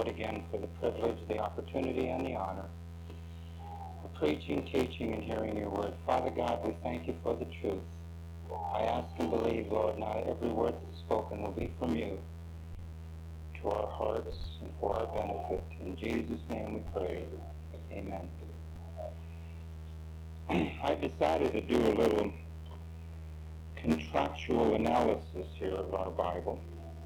Lord, again for the privilege, the opportunity, and the honor of preaching, teaching, and hearing your word. Father God, we thank you for the truth. I ask and believe, Lord, now every word that's spoken will be from you to our hearts and for our benefit. In Jesus' name we pray. Amen. I decided to do a little contractual analysis here of our Bible,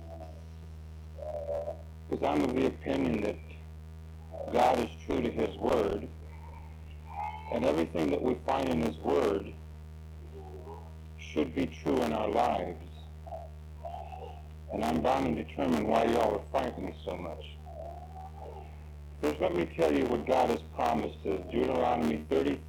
because I'm of the opinion that God is true to his word, and everything that we find in his word should be true in our lives. And I'm bound and determined why y'all are fighting me so much. First, let me tell you what God has promised us. Deuteronomy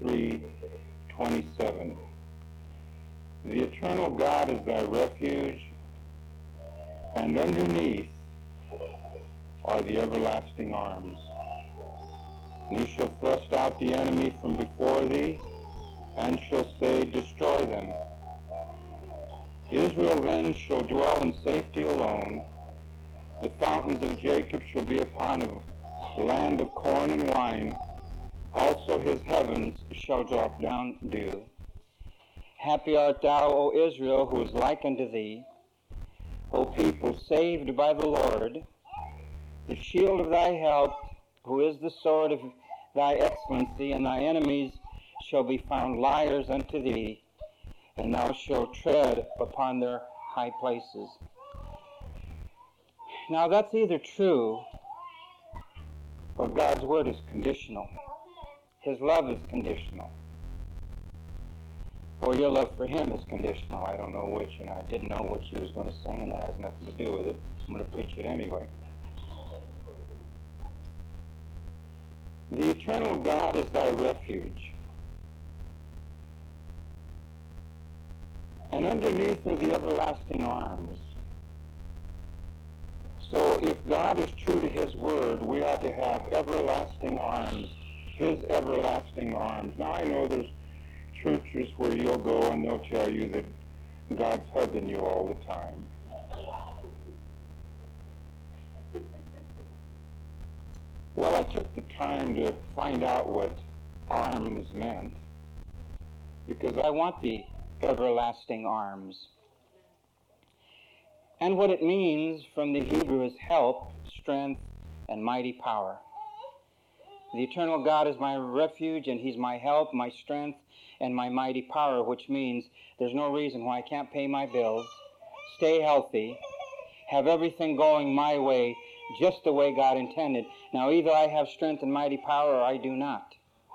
33:27. The eternal God is thy refuge, and underneath are the everlasting arms. And he shall thrust out the enemy from before thee, and shall say, destroy them. Israel then shall dwell in safety alone. The fountains of Jacob shall be upon a land of corn and wine. Also his heavens shall drop down dew. Happy art thou, O Israel, who is like unto thee, O people saved by the Lord. The shield of thy help, who is the sword of thy excellency, and thy enemies shall be found liars unto thee, and thou shalt tread upon their high places. Now that's either true, or God's word is conditional. His love is conditional. Or your love for him is conditional. I don't know which, and I didn't know what she was going to say, and that has nothing to do with it. I'm going to preach it anyway. The eternal God is thy refuge. And underneath are the everlasting arms. So if God is true to his word, we ought to have everlasting arms, his everlasting arms. Now I know there's churches where you'll go and they'll tell you that God's hugging you all the time. Well, I took the time to find out what arms meant, because I want the everlasting arms. And what it means from the Hebrew is help, strength, and mighty power. The eternal God is my refuge, and he's my help, my strength, and my mighty power, which means there's no reason why I can't pay my bills, stay healthy, have everything going my way, just the way God intended. Now, either I have strength and mighty power or I do not.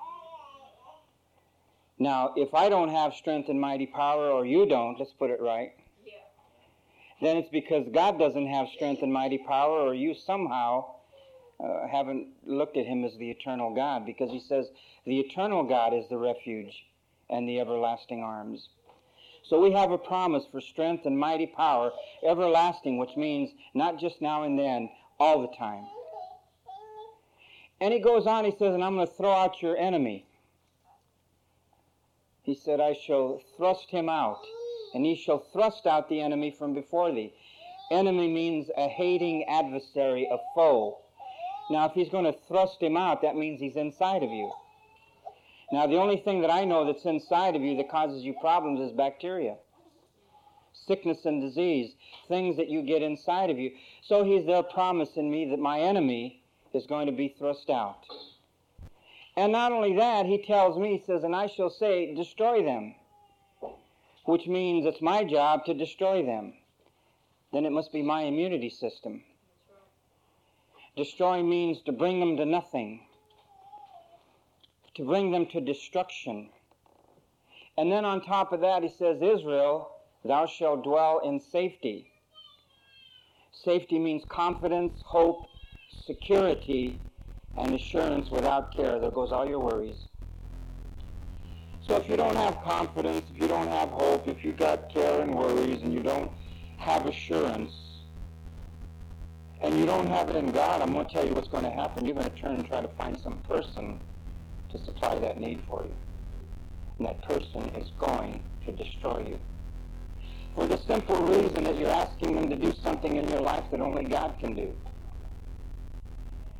Now, if I don't have strength and mighty power, or you don't, let's put it right, then it's because God doesn't have strength and mighty power, or you somehow haven't looked at him as the eternal God, because he says the eternal God is the refuge and the everlasting arms. So we have a promise for strength and mighty power, everlasting, which means not just now and then, all the time. And he goes on, he says, and I'm going to throw out your enemy. He said, I shall thrust him out, and he shall thrust out the enemy from before thee. Enemy means a hating adversary, a foe. Now, if he's going to thrust him out, that means he's inside of you. Now, the only thing that I know that's inside of you that causes you problems is bacteria. Sickness and disease, things that you get inside of you. So he's there promising me that my enemy is going to be thrust out. And not only that, he tells me, he says, and I shall say, destroy them, which means it's my job to destroy them. Then it must be my immunity system. Destroy means to bring them to nothing, to bring them to destruction. And then on top of that, he says, Israel, thou shalt dwell in safety. Safety means confidence, hope, security, and assurance without care. There goes all your worries. So if you don't have confidence, if you don't have hope, if you've got care and worries, and you don't have assurance, and you don't have it in God, I'm going to tell you what's going to happen. You're going to turn and try to find some person to supply that need for you. And that person is going to destroy you. For the simple reason that you're asking them to do something in your life that only God can do.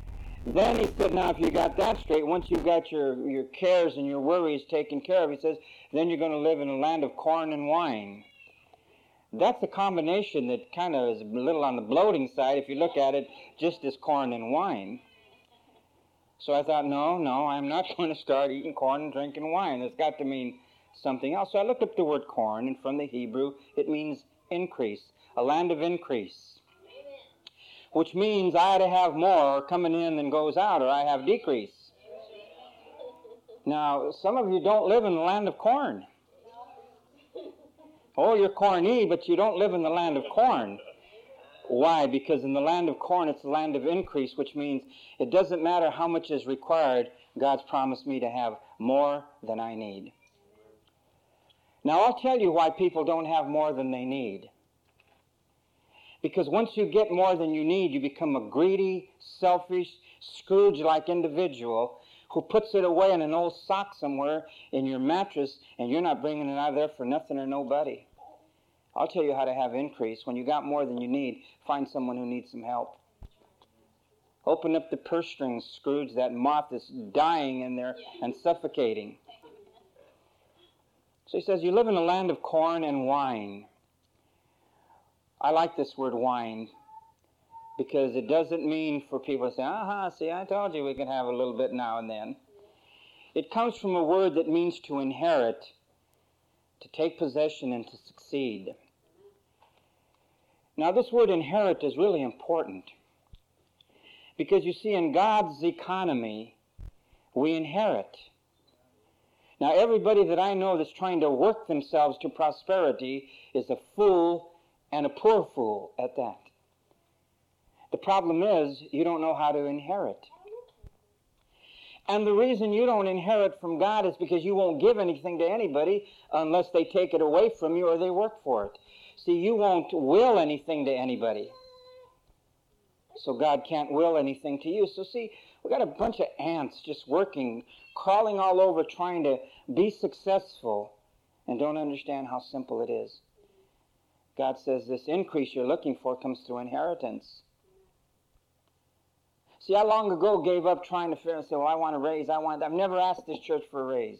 Then he said, now if you got that straight, once you've got your cares and your worries taken care of, he says, then you're going to live in a land of corn and wine. That's a combination that kind of is a little on the bloating side if you look at it just as corn and wine. So I thought, no, I'm not going to start eating corn and drinking wine. It's got to mean something else. So I looked up the word corn, and from the Hebrew, it means increase, a land of increase, which means I ought to have more coming in than goes out, or I have decrease. Now, some of you don't live in the land of corn. Oh, you're corny, but you don't live in the land of corn. Why? Because in the land of corn, it's a land of increase, which means it doesn't matter how much is required, God's promised me to have more than I need. Now, I'll tell you why people don't have more than they need. Because once you get more than you need, you become a greedy, selfish, Scrooge-like individual who puts it away in an old sock somewhere in your mattress, and you're not bringing it out of there for nothing or nobody. I'll tell you how to have increase. When you got more than you need, find someone who needs some help. Open up the purse strings, Scrooge. That moth is dying in there and suffocating. So he says, you live in a land of corn and wine. I like this word wine because it doesn't mean for people to say, see, I told you we can have a little bit now and then. It comes from a word that means to inherit, to take possession, and to succeed. Now, this word inherit is really important because you see, in God's economy, we inherit. Now, everybody that I know that's trying to work themselves to prosperity is a fool, and a poor fool at that. The problem is you don't know how to inherit. And the reason you don't inherit from God is because you won't give anything to anybody unless they take it away from you or they work for it. See, you won't will anything to anybody. So God can't will anything to you. So see, we got a bunch of ants just working, crawling all over trying to be successful and don't understand how simple it is. God says this increase you're looking for comes through inheritance. See, I long ago gave up trying to figure and say, well, I want a raise. I've never asked this church for a raise.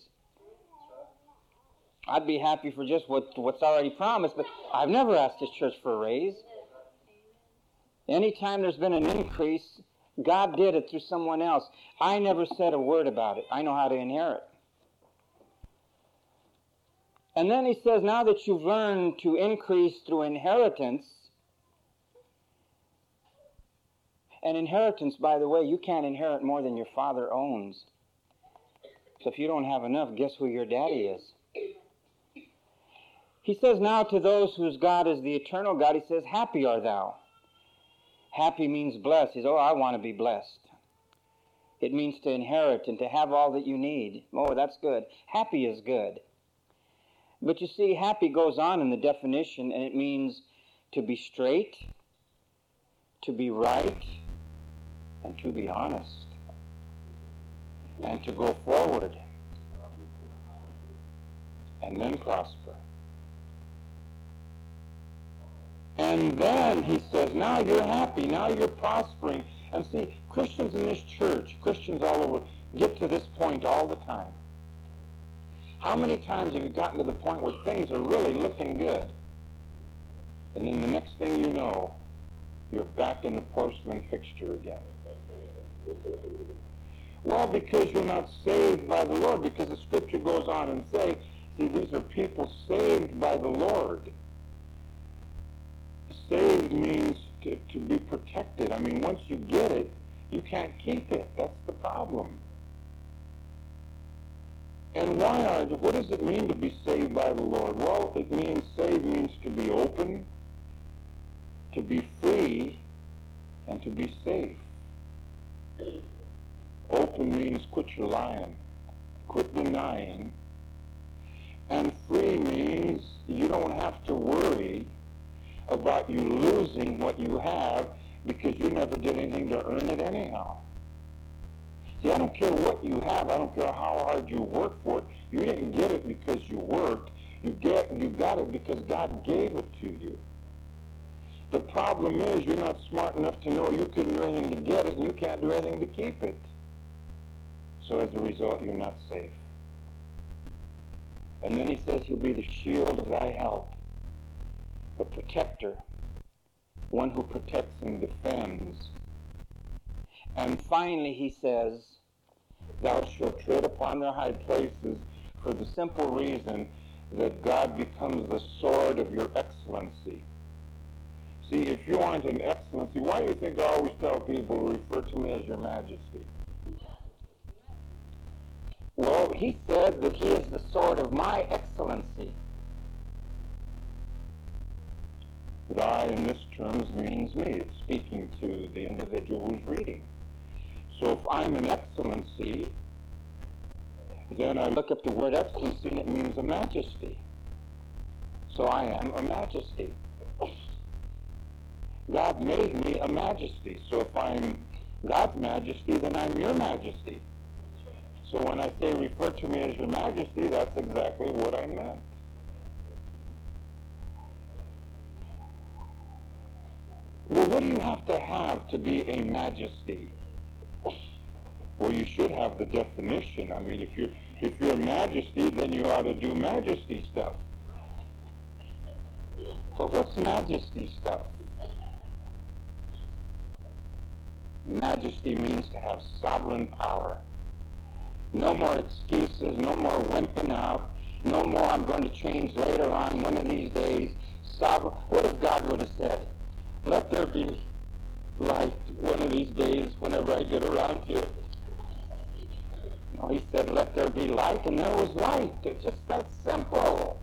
I'd be happy for just what's already promised, but I've never asked this church for a raise. Anytime there's been an increase, God did it through someone else. I never said a word about it. I know how to inherit. And then he says, now that you've learned to increase through inheritance, and inheritance, by the way, you can't inherit more than your father owns. So if you don't have enough, guess who your daddy is? He says, now to those whose God is the eternal God, he says, happy art thou. Happy means blessed. He says, I want to be blessed. It means to inherit and to have all that you need. Oh, that's good. Happy is good. But you see, happy goes on in the definition, and it means to be straight, to be right, and to be honest, and to go forward, and then prosper. And then he says, now you're happy, now you're prospering. And see, Christians in this church, Christians all over, get to this point all the time. How many times have you gotten to the point where things are really looking good? And then the next thing you know, you're back in the porcelain fixture again. Well, because you're not saved by the Lord, because the Scripture goes on and says, see, these are people saved by the Lord. Saved means to be protected. I mean, once you get it, you can't keep it. That's the problem. And what does it mean to be saved by the Lord? Well, it means, saved means to be open, to be free, and to be safe. Open means quit your lying, quit denying. And free means you don't have to worry about you losing what you have because you never did anything to earn it anyhow. See, I don't care what you have. I don't care how hard you work for it. You didn't get it because you worked. You got it because God gave it to you. The problem is you're not smart enough to know you couldn't do anything to get it, and you can't do anything to keep it. So as a result, you're not safe. And then he says he'll be the shield of thy help, the protector, one who protects and defends. And finally he says, thou shalt tread upon their high places, for the simple reason that God becomes the sword of your excellency. See, if you want an excellency, why do you think I always tell people, refer to me as your majesty? Well, he said that he is the sword of my excellency. Thy in this terms means me. It's speaking to the individual who's reading. So if I'm an excellency, then I look up the word excellency and it means a majesty. So I am a majesty. God made me a majesty. So if I'm God's majesty, then I'm your majesty. So when I say refer to me as your majesty, that's exactly what I meant. Well, what do you have to be a majesty? Well, you should have the definition. I mean, if you're a majesty, then you ought to do majesty stuff. But what's majesty stuff? Majesty means to have sovereign power. No more excuses, no more wimping out, no more I'm going to change later on one of these days. Sovereign. What if God would have said, let there be light one of these days whenever I get around to it? No, he said, let there be light, and there was light. It's just that simple.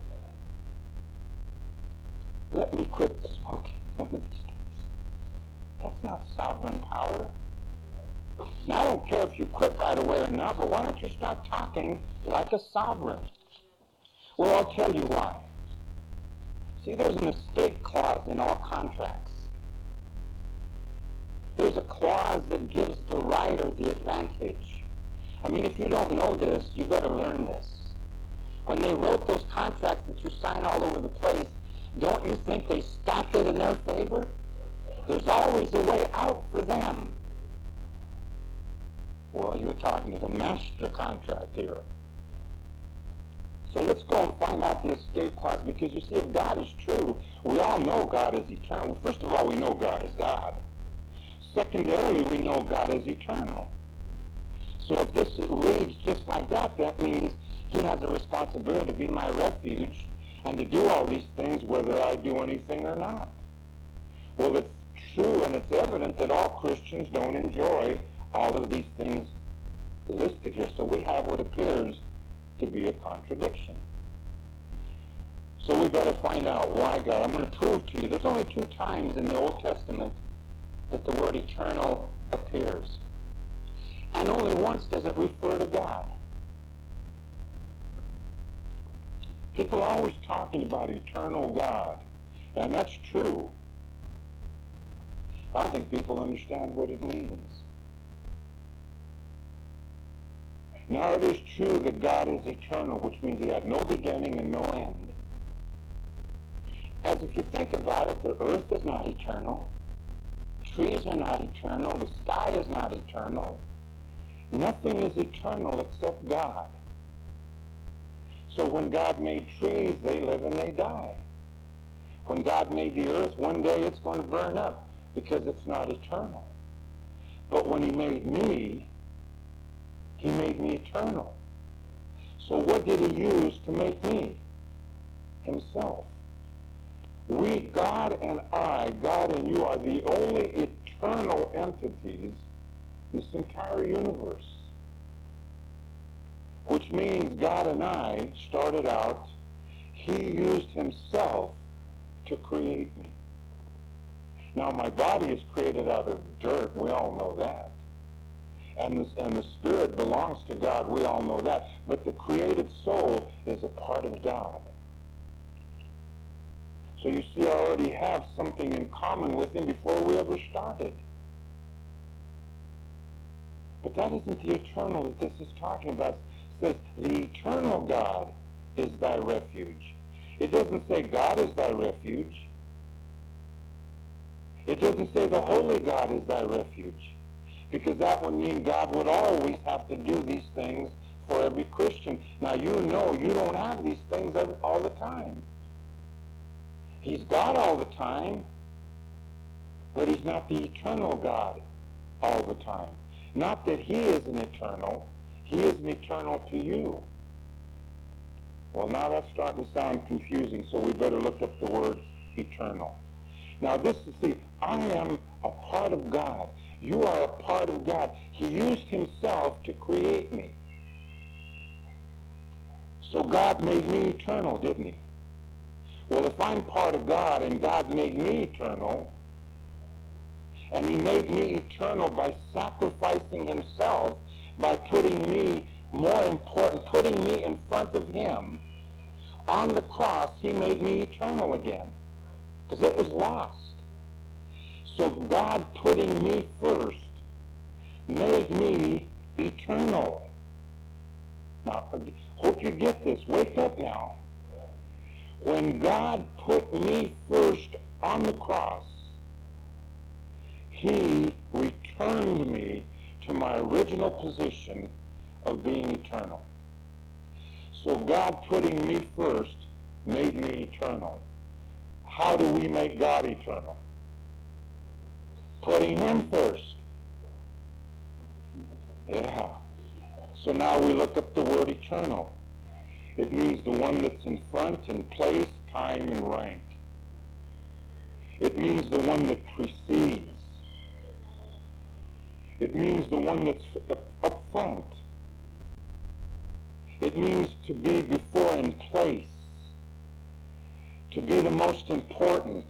Let me quit smoking one of these days. That's not sovereign power. Now, I don't care if you quit right away or not, but why don't you start talking like a sovereign? Well, I'll tell you why. See, there's an escape clause in all contracts. There's a clause that gives the writer the advantage. I mean, if you don't know this, you better learn this. When they wrote those contracts that you sign all over the place, don't you think they stacked it in their favor? There's always a way out for them. Well, you're talking to the master contract here. So let's go and find out the escape clause, because you see, if God is true, we all know God is eternal. First of all, we know God is God. Secondarily, we know God is eternal. So if this reads just like that, that means he has a responsibility to be my refuge and to do all these things whether I do anything or not. Well, it's true and it's evident that all Christians don't enjoy all of these things listed here. So we have what appears to be a contradiction. So we better find out why God. I'm going to prove to you there's only 2 times in the Old Testament that the word eternal appears. And only once does it refer to God. People are always talking about eternal God, and that's true. I don't think people understand what it means. Now, it is true that God is eternal, which means he had no beginning and no end. As if you think about it, the earth is not eternal. Trees are not eternal. The sky is not eternal. Nothing is eternal except God. So when God made trees, they live and they die. When God made the earth, one day it's going to burn up because it's not eternal. But when he made me eternal. So what did he use to make me? Himself. We, God and I, God and you, are the only eternal entities in this entire universe. Which means God and I started out, he used himself to create me. Now, my body is created out of dirt. We all know that. And the spirit belongs to God. We all know that. But the created soul is a part of God. So you see, I already have something in common with him before we ever started. But that isn't the eternal that this is talking about. It says, the eternal God is thy refuge. It doesn't say God is thy refuge. It doesn't say the holy God is thy refuge, because that would mean God would always have to do these things for every Christian. Now, you know you don't have these things all the time. He's God all the time, but he's not the eternal God all the time. Not that he isn't eternal. He isn't eternal to you. Well, now that's starting to sound confusing, so we better look up the word eternal. Now this is, see, I am a part of God. You are a part of God. He used himself to create me. So God made me eternal, didn't he? Well, if I'm part of God and God made me eternal, and he made me eternal by sacrificing himself, by putting me putting me in front of him, on the cross, he made me eternal again, because it was lost. So God putting me first made me eternal. Now, I hope you get this. Wake up now. When God put me first on the cross, he returned me to my original position of being eternal. So God putting me first made me eternal. How do we make God eternal? Putting him first. Yeah. So now we look up the word eternal. It means the one that's in front in place, time, and rank. It means the one that precedes. It means the one that's up front. It means to be before in place, to be the most important,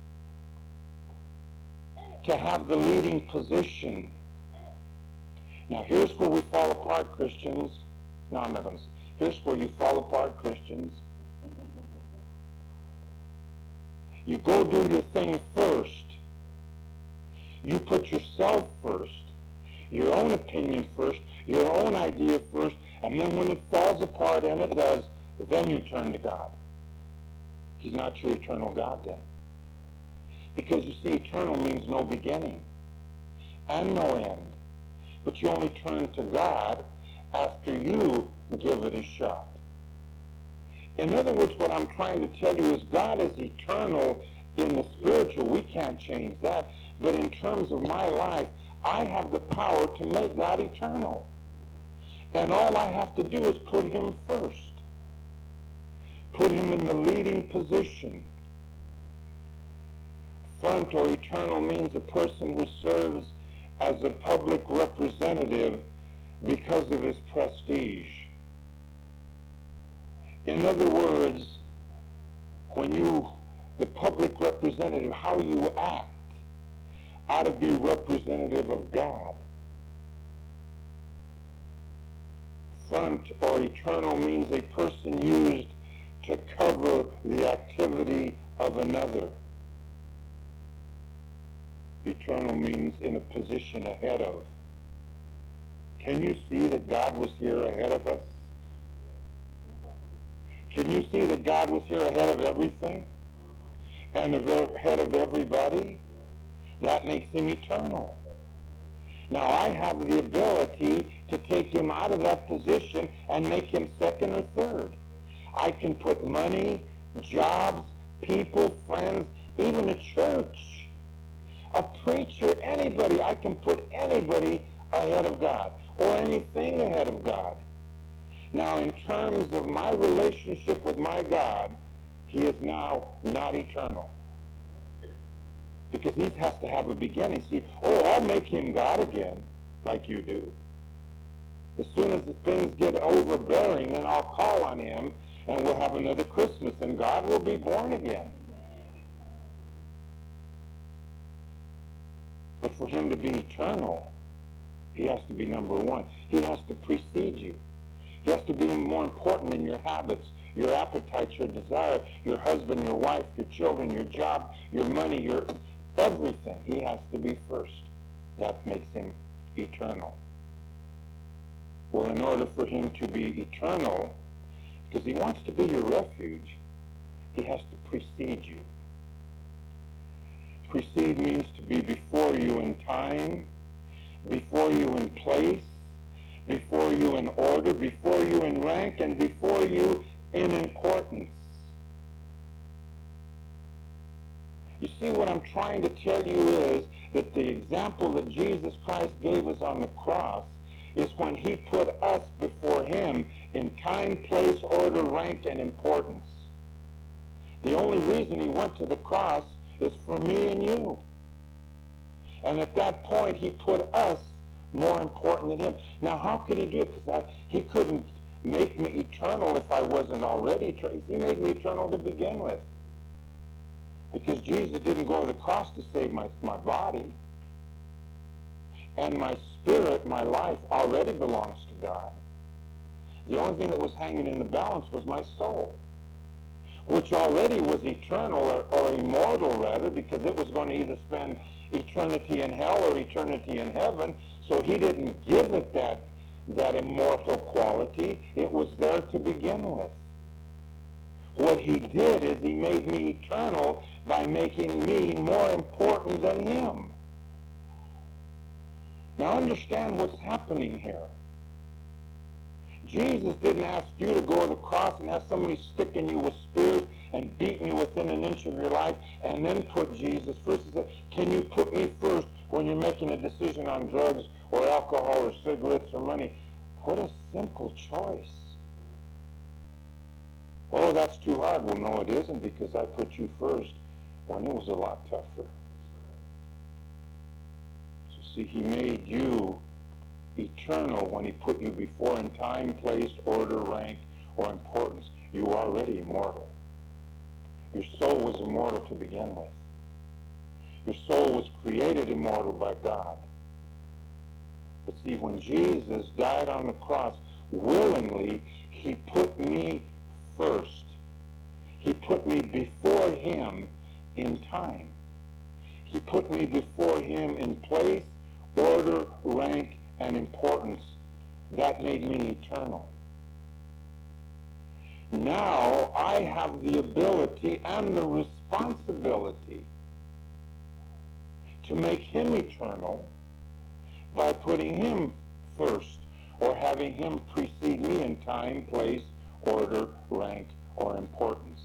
to have the leading position. Now here's where we fall apart, Christians. No, I'm not going to say. Here's where you fall apart, Christians. You go do your thing first. You put yourself first, your own opinion first, your own idea first, and then when it falls apart, and it does, then you turn to God. He's not your eternal God then. Because you see, eternal means no beginning and no end. But you only turn to God after you give it a shot. In other words, what I'm trying to tell you is God is eternal in the spiritual. We can't change that. But in terms of my life, I have the power to make God eternal. And all I have to do is put him first. Put him in the leading position. Front or eternal means a person who serves as a public representative because of his prestige. In other words, the public representative, how you act, ought to be representative of God. Front or eternal means a person used to cover the activity of another. Eternal means in a position ahead of. Can you see that God was here ahead of us? Can you see that God was here ahead of everything? And ahead of everybody? That makes him eternal. Now I have the ability to take him out of that position and make him second or third. I can put money, jobs, people, friends, even a church, a preacher, anybody. I can put anybody ahead of God or anything ahead of God. Now in terms of my relationship with my God, he is now not eternal. Because he has to have a beginning. See, I'll make him God again, like you do. As soon as the things get overbearing, then I'll call on him, and we'll have another Christmas, and God will be born again. But for him to be eternal, he has to be number one. He has to precede you. He has to be more important in your habits, your appetites, your desire, your husband, your wife, your children, your job, your money, your everything. He has to be first. That makes him eternal. Well, in order for him to be eternal, because he wants to be your refuge, he has to precede you. Precede means to be before you in time, before you in place, before you in order, before you in rank, and before you in importance. You see, what I'm trying to tell you is that the example that Jesus Christ gave us on the cross is when he put us before him in time, place, order, rank, and importance. The only reason he went to the cross is for me and you. And at that point, he put us more important than him. Now, how could he do it? Because he couldn't make me eternal if I wasn't already eternal. He made me eternal to begin with. Because Jesus didn't go to the cross to save my body. And my spirit, my life, already belongs to God. The only thing that was hanging in the balance was my soul, which already was eternal or immortal, rather, because it was going to either spend eternity in hell or eternity in heaven. So he didn't give it that immortal quality. It was there to begin with. What he did is he made me eternal by making me more important than him. Now understand what's happening here. Jesus didn't ask you to go to the cross and have somebody sticking you with spears and beating you within an inch of your life and then put Jesus first. He said, can you put me first when you're making a decision on drugs or alcohol or cigarettes or money? What a simple choice. Oh, that's too hard. Well, no, it isn't, because I put you first when it was a lot tougher. So see, he made you eternal when he put you before in time, place, order, rank, or importance. You were already immortal. Your soul was immortal to begin with. Your soul was created immortal by God. But see, when Jesus died on the cross, willingly, he put me first. He put me before him in time. He put me before him in place, order, rank, and importance. That made me eternal. Now I have the ability and the responsibility to make him eternal by putting him first, or having him precede me in time, place, order, rank, or importance.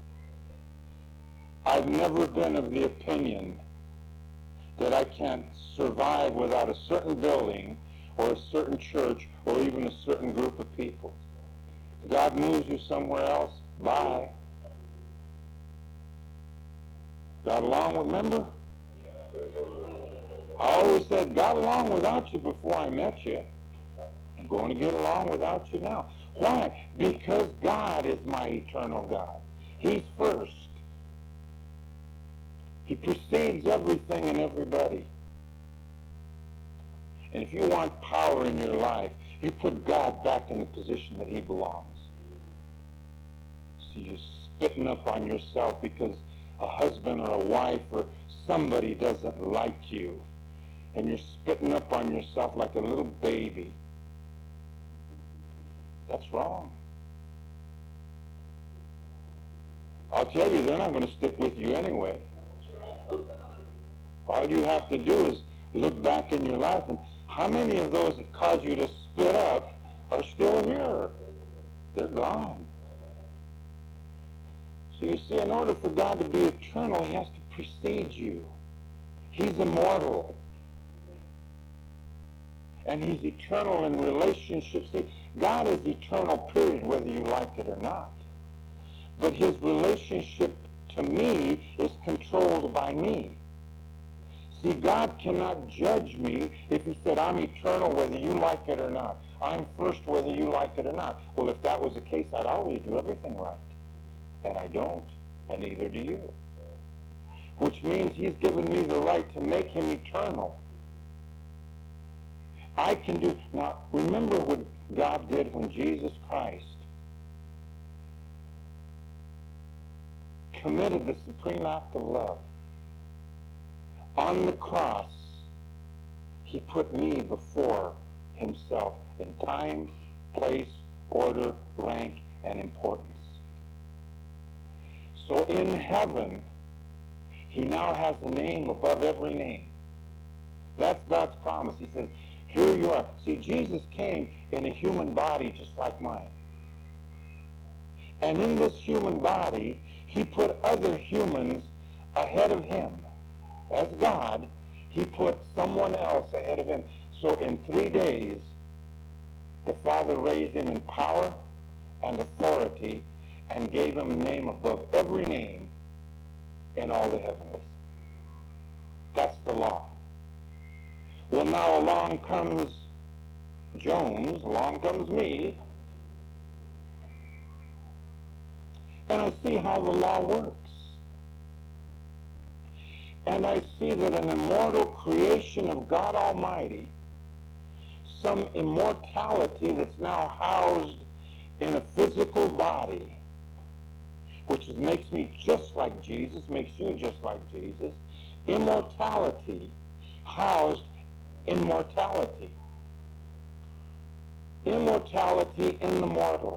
I've never been of the opinion that I can't survive without a certain building or a certain church or even a certain group of people. God moves you somewhere else, bye. Got along with, remember? I always said, got along without you before I met you. I'm going to get along without you now. Why? Because God is my eternal God. He's first. He precedes everything and everybody. And if you want power in your life, you put God back in the position that he belongs. So you're spitting up on yourself because a husband or a wife or somebody doesn't like you. And you're spitting up on yourself like a little baby. That's wrong. I'll tell you, they're not going to stick with you anyway. All you have to do is look back in your life, and how many of those that caused you to spit up are still here? They're gone. So you see, in order for God to be eternal, he has to precede you. He's immortal. And he's eternal in relationships. See, God is eternal, period, whether you like it or not. But his relationship to me is controlled by me. See, God cannot judge me if he said, I'm eternal whether you like it or not. I'm first whether you like it or not. Well, if that was the case, I'd always do everything right. And I don't, and neither do you. Which means he's given me the right to make him eternal. I can do... Now, remember what God did when Jesus Christ committed the supreme act of love. On the cross, he put me before himself in time, place, order, rank, and importance. So in heaven, He now has a name above every name. That's God's promise. He says, here you are. See, Jesus came in a human body just like mine. And in this human body, he put other humans ahead of him. As God, he put someone else ahead of him. So in 3 days, the Father raised him in power and authority and gave him a name above every name in all the heavenlies. That's the law. Well, now along comes Jones, along comes me, and I see how the law works. And I see that an immortal creation of God Almighty, some immortality that's now housed in a physical body, which makes me just like Jesus, makes you just like Jesus, immortality housed in mortality. Immortality in the mortal.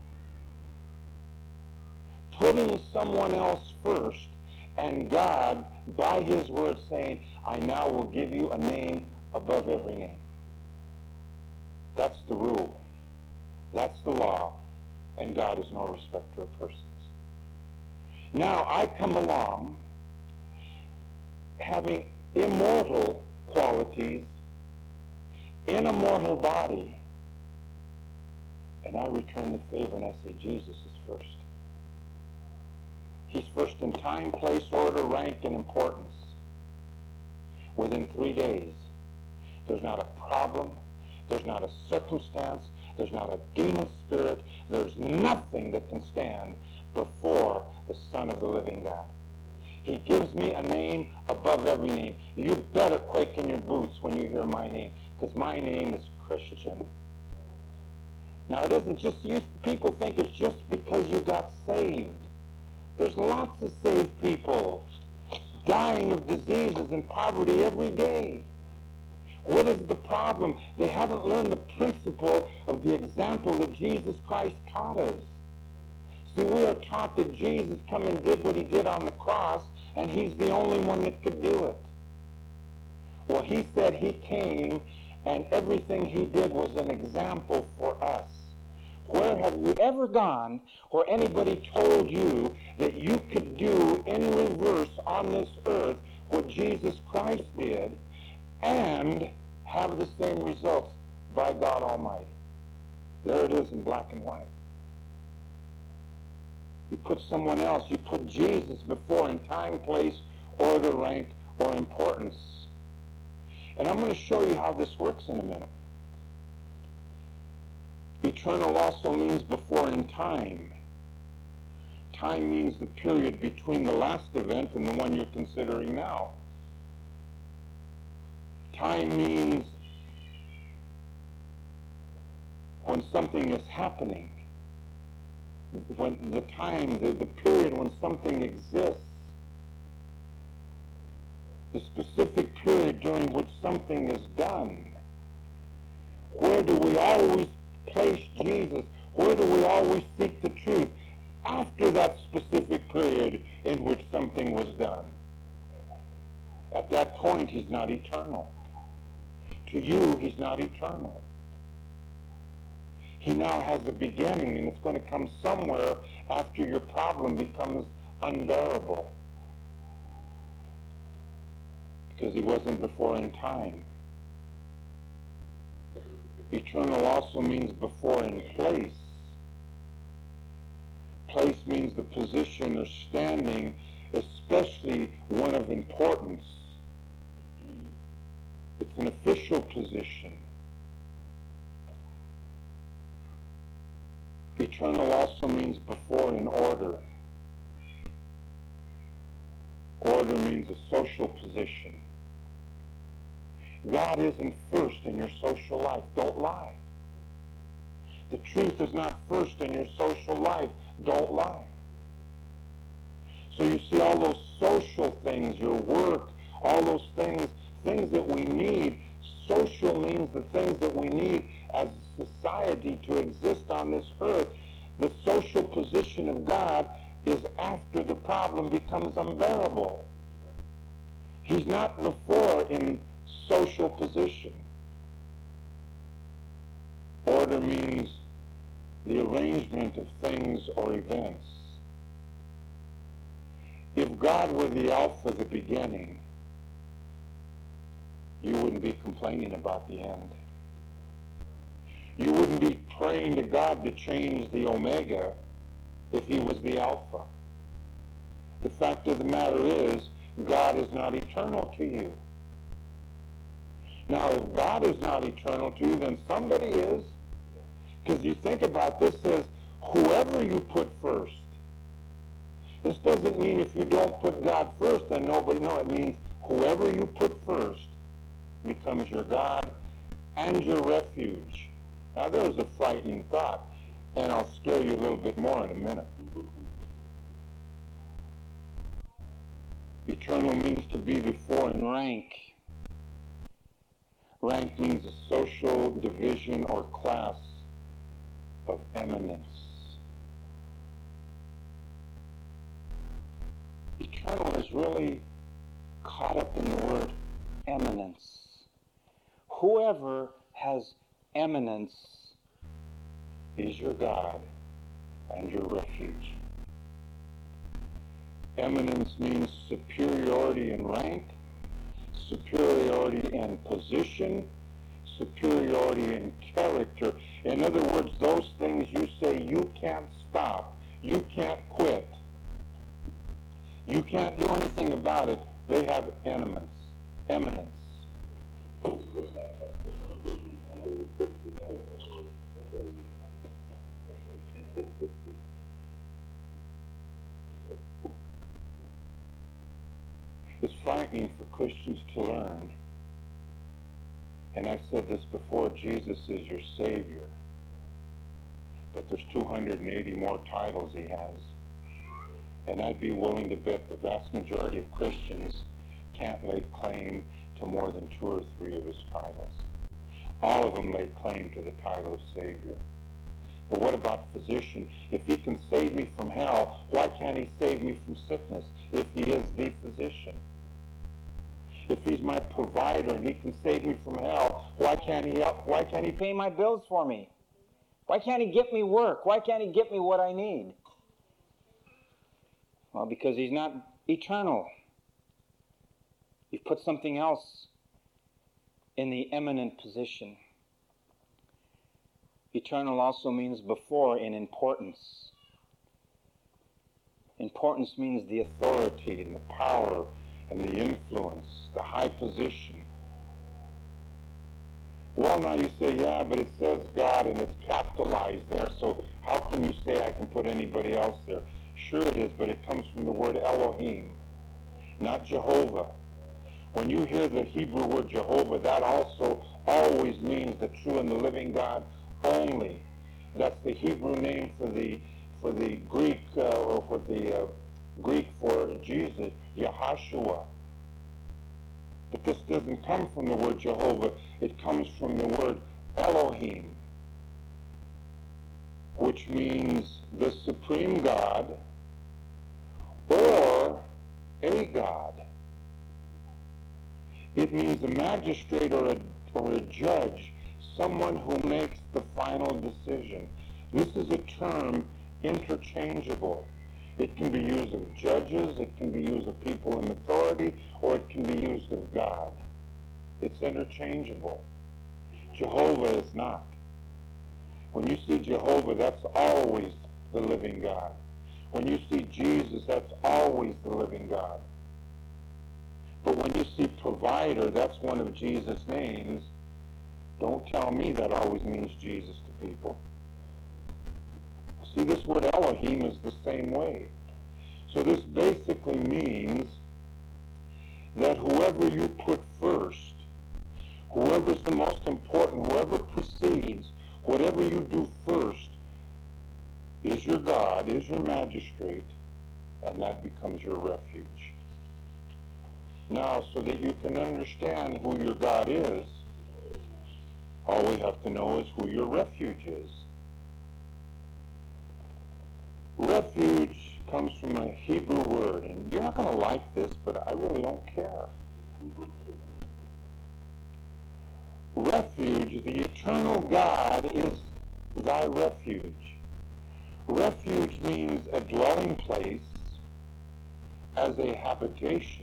Putting someone else first, and God, by his word, saying, I now will give you a name above every name. That's the rule. That's the law. And God is no respecter of persons. Now I come along having immortal qualities in a mortal body, and I return the favor and I say, Jesus is first. He's first in time, place, order, rank, and importance. Within 3 days, there's not a problem, there's not a circumstance, there's not a demon spirit, there's nothing that can stand before the Son of the living God. He gives me a name above every name. You better quake in your boots when you hear my name, because my name is Christian. Now, it isn't just you. People think it's just because you got saved. There's lots of saved people dying of diseases and poverty every day. What is the problem? They haven't learned the principle of the example that Jesus Christ taught us. See, we are taught that Jesus came and did what he did on the cross, and he's the only one that could do it. Well, he said he came, and everything he did was an example for us. Where have you ever gone where anybody told you that you could do in reverse on this earth what Jesus Christ did and have the same results by God Almighty? There it is in black and white. You put someone else, you put Jesus before in time, place, order, rank, or importance. And I'm going to show you how this works in a minute. Eternal also means before in time. Time means the period between the last event and the one you're considering now. Time means when something is happening. When the time, the period when something exists. The specific period during which something is done. Where do we always place Jesus? Where do we always seek the truth? After that specific period in which something was done. At that point, he's not eternal. To you, he's not eternal. He now has a beginning, and it's going to come somewhere after your problem becomes unbearable. Because he wasn't before in time. Eternal also means before in place. Place means the position or standing, especially one of importance. It's an official position. Eternal also means before in order. Order means a social position. God isn't first in your social life. Don't lie. The truth is not first in your social life. Don't lie. So you see all those social things, your work, all those things that we need. Social means the things that we need as a society to exist on this earth. The social position of God is after the problem becomes unbearable. He's not before in social position. Order means the arrangement of things or events. If God were the Alpha, the beginning, you wouldn't be complaining about the end. You wouldn't be praying to God to change the Omega if he was the Alpha. The fact of the matter is, God is not eternal to you. Now, if God is not eternal to you, then somebody is. Because you think about this, says, whoever you put first. This doesn't mean if you don't put God first, then nobody knows. It means whoever you put first becomes your God and your refuge. Now, there's a frightening thought, and I'll scare you a little bit more in a minute. Eternal means to be before in rank. Rank means a social division or class of eminence. Eternal is really caught up in the word eminence. Whoever has eminence is your God and your refuge. Eminence means superiority in rank, superiority in position, superiority in character. In other words, those things you say you can't stop, you can't quit, you can't do anything about it, they have eminence. It's frightening for Christians to learn. And I've said this before, Jesus is your Savior. But there's 280 more titles he has. And I'd be willing to bet the vast majority of Christians can't lay claim to more than 2 or 3 of his titles. All of them lay claim to the title of Savior. But what about physician? If he can save me from hell, why can't he save me from sickness if he is the physician? If he's my provider and he can save me from hell, why can't he Pay my bills for me? Why can't he get me work? Why can't he get me what I need? Well, because he's not eternal. You've put something else in the eminent position. Eternal also means before in importance. Importance means the authority and the power and the influence, the high position. Well, now you say, yeah, but it says God and it's capitalized there, so how can you say I can put anybody else there? Sure it is, but it comes from the word Elohim, not Jehovah. When you hear the Hebrew word Jehovah, that also always means the true and the living God only. That's the Hebrew name for the Greek, or for the Greek for Jesus, Yahashua. But this doesn't come from the word Jehovah. It comes from the word Elohim, which means the supreme God or a God. It means a magistrate or a judge, someone who makes the final decision. This is a term interchangeable. It can be used of judges, it can be used of people in authority, or it can be used of God. It's interchangeable. Jehovah is not. When you see Jehovah, that's always the living God. When you see Jesus, that's always the living God. But when you see provider, that's one of Jesus' names. Don't tell me that always means Jesus to people. See, this word Elohim is the same way. So this basically means that whoever you put first, whoever's the most important, whoever precedes, whatever you do first, is your God, is your magistrate, and that becomes your refuge. Now, so that you can understand who your God is, all we have to know is who your refuge is. Refuge comes from a Hebrew word, and you're not going to like this, but I really don't care. Refuge, the eternal God is thy refuge. Refuge means a dwelling place as a habitation.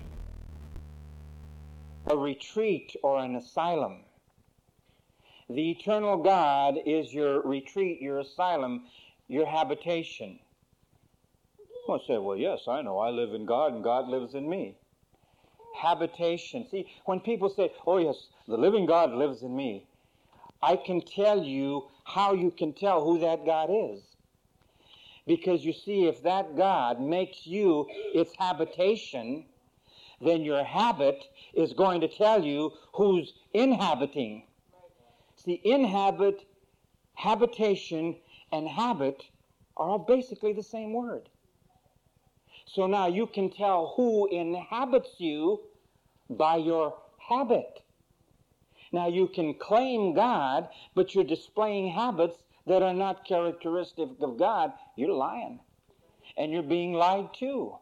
A retreat or an asylum. The eternal God is your retreat, your asylum, your habitation. Well, I say, well, yes, I know. I live in God and God lives in me. Habitation. See, when people say, oh, yes, the living God lives in me, I can tell you how you can tell who that God is. Because you see, if that God makes you its habitation, then your habit is going to tell you who's inhabiting. See, habitation, and habit are all basically the same word. So now you can tell who inhabits you by your habit. Now you can claim God, but you're displaying habits that are not characteristic of God. You're lying. And you're being lied to.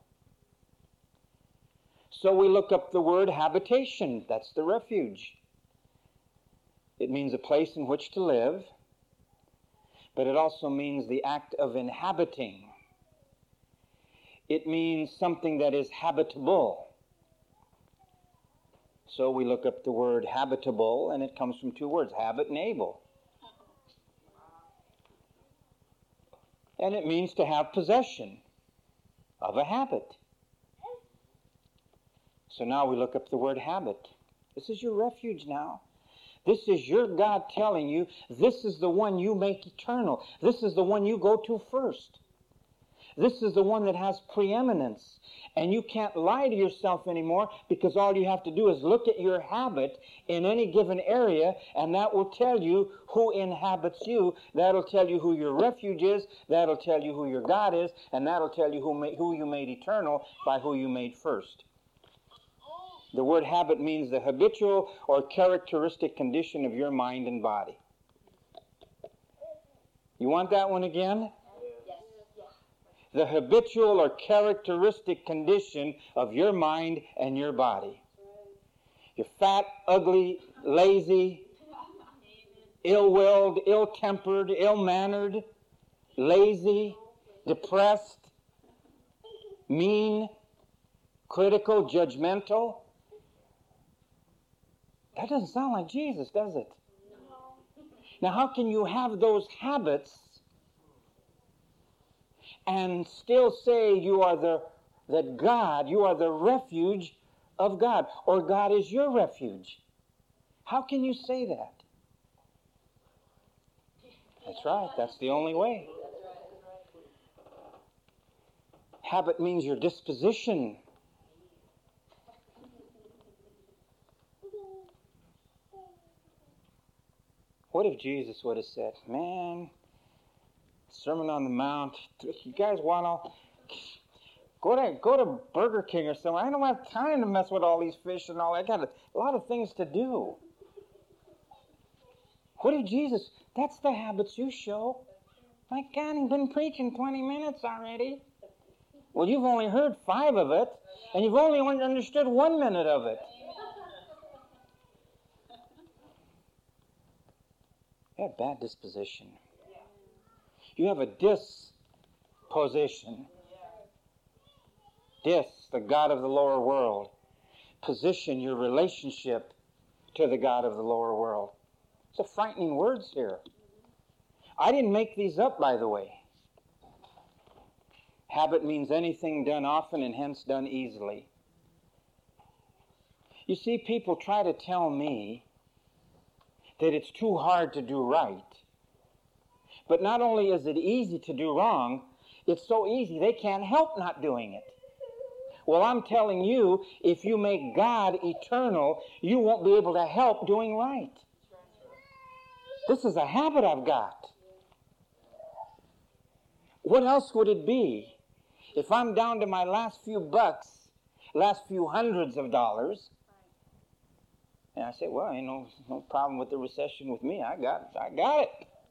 So we look up the word habitation. That's the refuge. It means a place in which to live, but it also means the act of inhabiting. It means something that is habitable. So we look up the word habitable, and it comes from two words, habit and able. And it means to have possession of a habit. So now we look up the word habit. This is your refuge now. This is your God telling you, this is the one you make eternal. This is the one you go to first. This is the one that has preeminence. And you can't lie to yourself anymore, because all you have to do is look at your habit in any given area, and that will tell you who inhabits you. That'll tell you who your refuge is. That'll tell you who your God is. And that'll tell you who you made eternal by who you made first. The word habit means the habitual or characteristic condition of your mind and body. You want that one again? The habitual or characteristic condition of your mind and your body. You're fat, ugly, lazy, ill-willed, ill-tempered, ill-mannered, lazy, depressed, mean, critical, judgmental. That doesn't sound like Jesus, does it? Now, how can you have those habits and still say you are you are the refuge of God, or God is your refuge? How can you say that? That's right, that's the only way. Habit means your disposition. What if Jesus would have said, man, Sermon on the Mount, you guys want to go to Burger King or somewhere? I don't have time to mess with all these fish and all that. I got a lot of things to do. What if Jesus, that's the habits you show. My God, he's been preaching 20 minutes already. Well, you've only heard 5 of it, and you've only understood 1 minute of it. You have bad disposition. You have a disposition. The God of the lower world. Position, your relationship to the God of the lower world. It's a frightening words here. I didn't make these up, by the way. Habit means anything done often and hence done easily. You see, people try to tell me that it's too hard to do right. But not only is it easy to do wrong, it's so easy they can't help not doing it. Well, I'm telling you, if you make God eternal, you won't be able to help doing right. This is a habit I've got. What else would it be if I'm down to my last few bucks, last few hundreds of dollars, and I say, well, ain't no problem with the recession with me. I got it.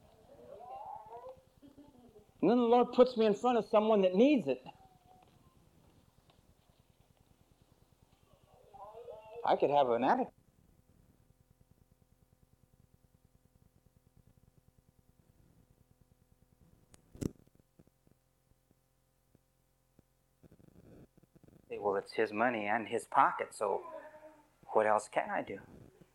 And then the Lord puts me in front of someone that needs it. I could have an attitude. Well, it's his money and his pocket, so what else can I do?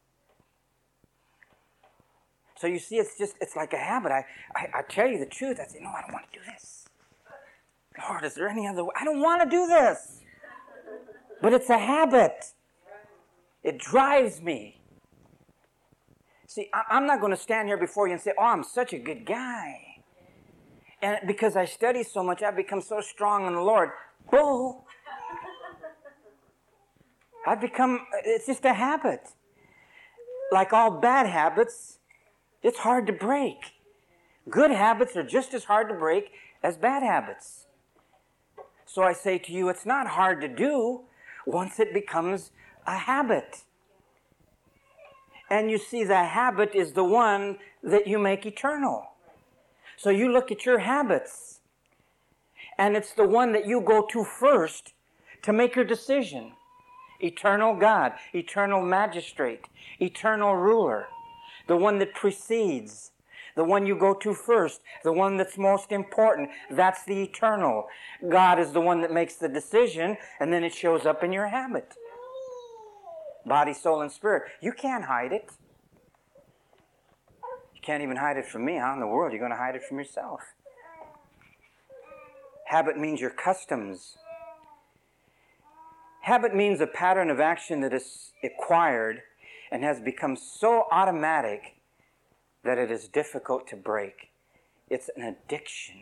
So you see, it's like a habit. I tell you the truth. I say, no, I don't want to do this. Lord, is there any other way? I don't want to do this. But it's a habit. It drives me. See, I'm not going to stand here before you and say, oh, I'm such a good guy. And because I study so much, I've become so strong in the Lord. Bull. It's just a habit. Like all bad habits, it's hard to break. Good habits are just as hard to break as bad habits. So I say to you, it's not hard to do once it becomes a habit. And you see, the habit is the one that you make eternal. So you look at your habits, and it's the one that you go to first to make your decision. Eternal God, eternal magistrate, eternal ruler, the one that precedes, the one you go to first, the one that's most important. That's the eternal. God is the one that makes the decision, and then it shows up in your habit. Body, soul, and spirit. You can't hide it. You can't even hide it from me. How in the world are you going to hide it from yourself? Habit means your customs. Habit means a pattern of action that is acquired and has become so automatic that it is difficult to break. It's an addiction.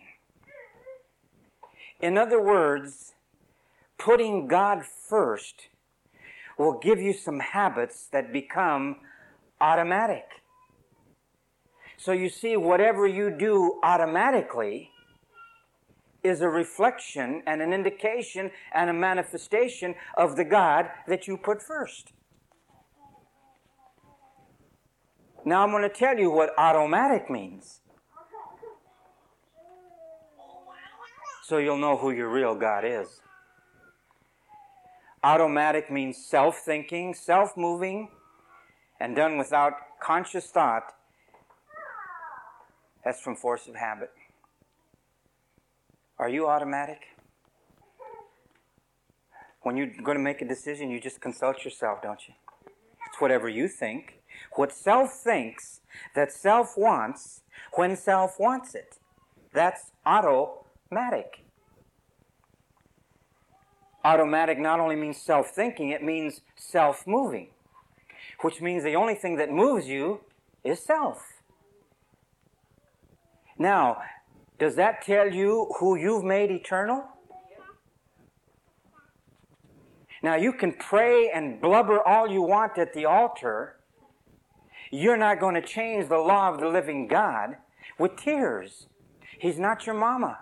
In other words, putting God first will give you some habits that become automatic. So you see, whatever you do automatically is a reflection and an indication and a manifestation of the God that you put first. Now I'm going to tell you what automatic means, so you'll know who your real God is. Automatic means self-thinking, self-moving, and done without conscious thought. That's from force of habit. Are you automatic? When you're going to make a decision, you just consult yourself, don't you? It's whatever you think. What self thinks that self wants when self wants it. That's automatic. Automatic not only means self-thinking, it means self-moving, which means the only thing that moves you is self. Now, does that tell you who you've made eternal? Now, you can pray and blubber all you want at the altar. You're not going to change the law of the living God with tears. He's not your mama.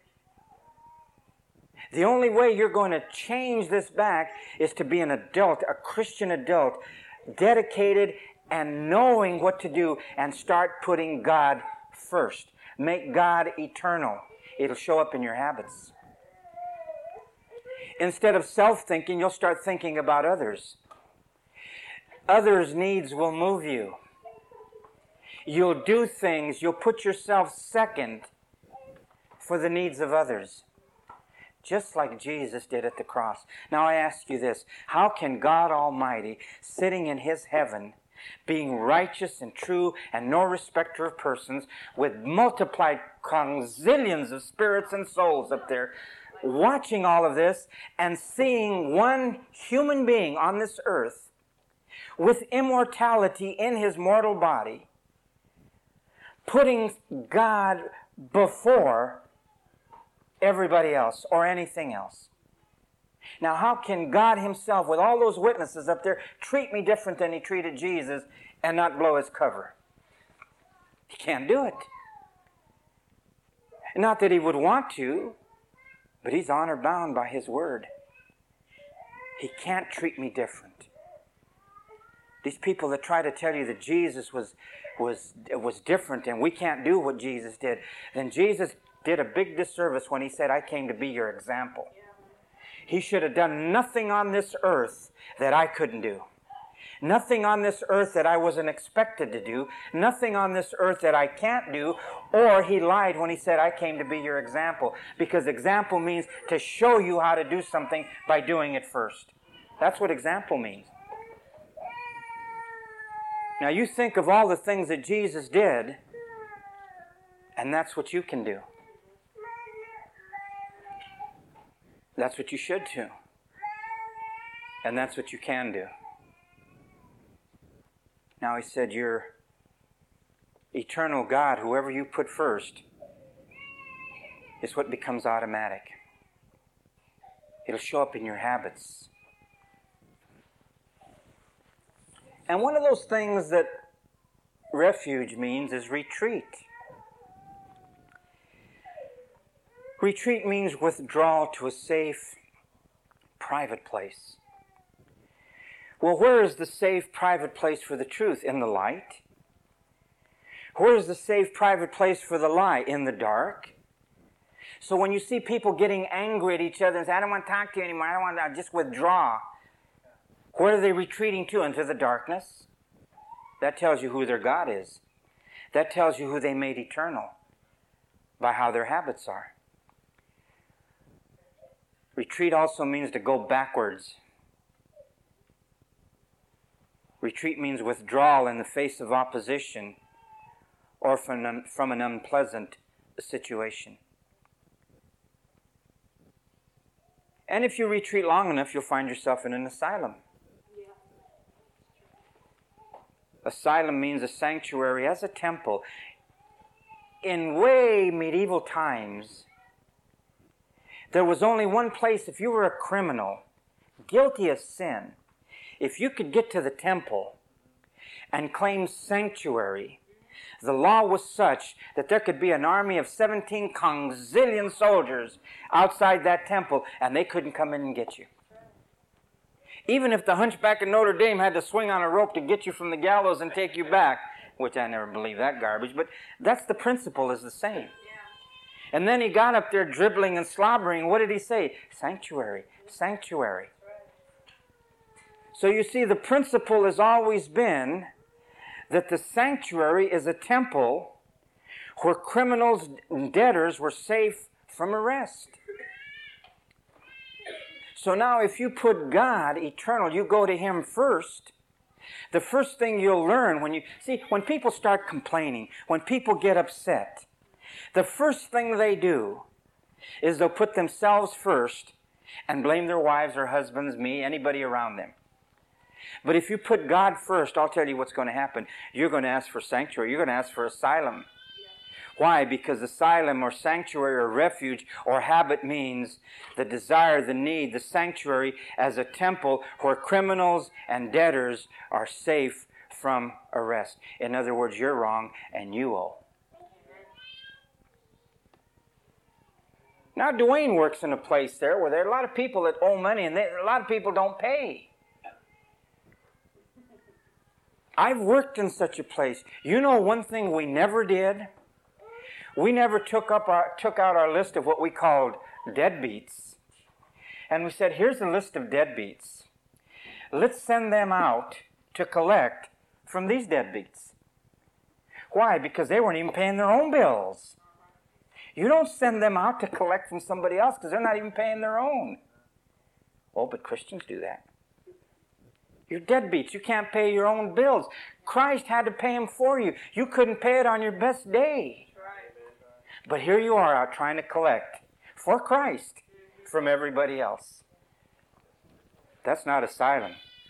The only way you're going to change this back is to be an adult, a Christian adult, dedicated and knowing what to do, and start putting God first. Make God eternal. It'll show up in your habits. Instead of self-thinking, you'll start thinking about others. Others' needs will move you. You'll do things, you'll put yourself second for the needs of others. Just like Jesus did at the cross. Now I ask you this, how can God Almighty, sitting in His heaven, being righteous and true and no respecter of persons, with multiplied zillions of spirits and souls up there, watching all of this and seeing one human being on this earth with immortality in his mortal body, putting God before everybody else or anything else? Now, how can God Himself, with all those witnesses up there, treat me different than He treated Jesus and not blow His cover? He can't do it. Not that He would want to, but He's honor bound by His word. He can't treat me different. These people that try to tell you that Jesus was different and we can't do what Jesus did, then Jesus did a big disservice when He said, I came to be your example. He should have done nothing on this earth that I couldn't do. Nothing on this earth that I wasn't expected to do. Nothing on this earth that I can't do. Or he lied when he said, I came to be your example. Because example means to show you how to do something by doing it first. That's what example means. Now you think of all the things that Jesus did, and that's what you can do. That's what you should do. And that's what you can do. Now he said, your eternal God, whoever you put first, is what becomes automatic. It'll show up in your habits. And one of those things that refuge means is retreat. Retreat means withdrawal to a safe, private place. Well, where is the safe, private place for the truth? In the light. Where is the safe, private place for the lie? In the dark. So when you see people getting angry at each other and say, I don't want to talk to you anymore, I don't want to, just withdraw. Where are they retreating to? Into the darkness? That tells you who their God is. That tells you who they made eternal by how their habits are. Retreat also means to go backwards. Retreat means withdrawal in the face of opposition or from an unpleasant situation. And if you retreat long enough, you'll find yourself in an asylum. Asylum means a sanctuary as a temple. In way medieval times, there was only one place if you were a criminal, guilty of sin, if you could get to the temple and claim sanctuary, the law was such that there could be an army of 17 Kongzillion soldiers outside that temple and they couldn't come in and get you. Even if the hunchback of Notre Dame had to swing on a rope to get you from the gallows and take you back, which I never believe that garbage, but that's the principle is the same. Yeah. And then he got up there dribbling and slobbering. What did he say? Sanctuary, sanctuary. So you see, the principle has always been that the sanctuary is a temple where criminals and debtors were safe from arrest. So now if you put God eternal, you go to Him first, the first thing you'll learn when people start complaining, when people get upset, the first thing they do is they'll put themselves first and blame their wives or husbands, me, anybody around them. But if you put God first, I'll tell you what's going to happen. You're going to ask for sanctuary. You're going to ask for asylum. Why? Because asylum or sanctuary or refuge or habit means the desire, the need, the sanctuary as a temple where criminals and debtors are safe from arrest. In other words, you're wrong and you owe. Now, Dwayne works in a place there where there are a lot of people that owe money and a lot of people don't pay. I've worked in such a place. You know one thing we never did? We never took out our list of what we called deadbeats. And we said, here's a list of deadbeats. Let's send them out to collect from these deadbeats. Why? Because they weren't even paying their own bills. You don't send them out to collect from somebody else because they're not even paying their own. Oh, but Christians do that. You're deadbeats. You can't pay your own bills. Christ had to pay them for you. You couldn't pay it on your best day. But here you are out trying to collect for Christ from everybody else. That's not asylum.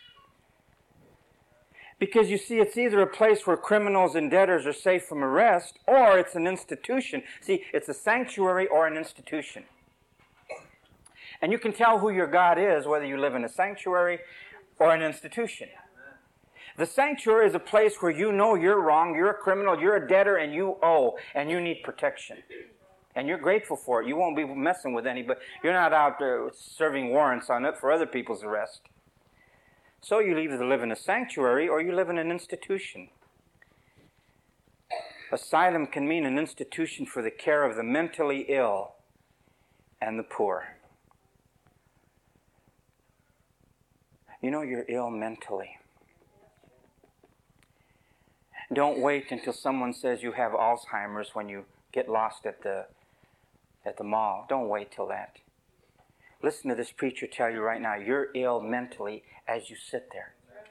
Because you see, it's either a place where criminals and debtors are safe from arrest, or it's an institution. See, it's a sanctuary or an institution. And you can tell who your God is, whether you live in a sanctuary or an institution. The sanctuary is a place where you know you're wrong, you're a criminal, you're a debtor, and you owe, and you need protection. And you're grateful for it. You won't be messing with anybody. You're not out there serving warrants on it for other people's arrest. So you either live in a sanctuary or you live in an institution. Asylum can mean an institution for the care of the mentally ill and the poor. You know you're ill mentally. Don't wait until someone says you have Alzheimer's when you get lost at the mall. Don't wait till that. Listen to this preacher tell you right now, you're ill mentally as you sit there.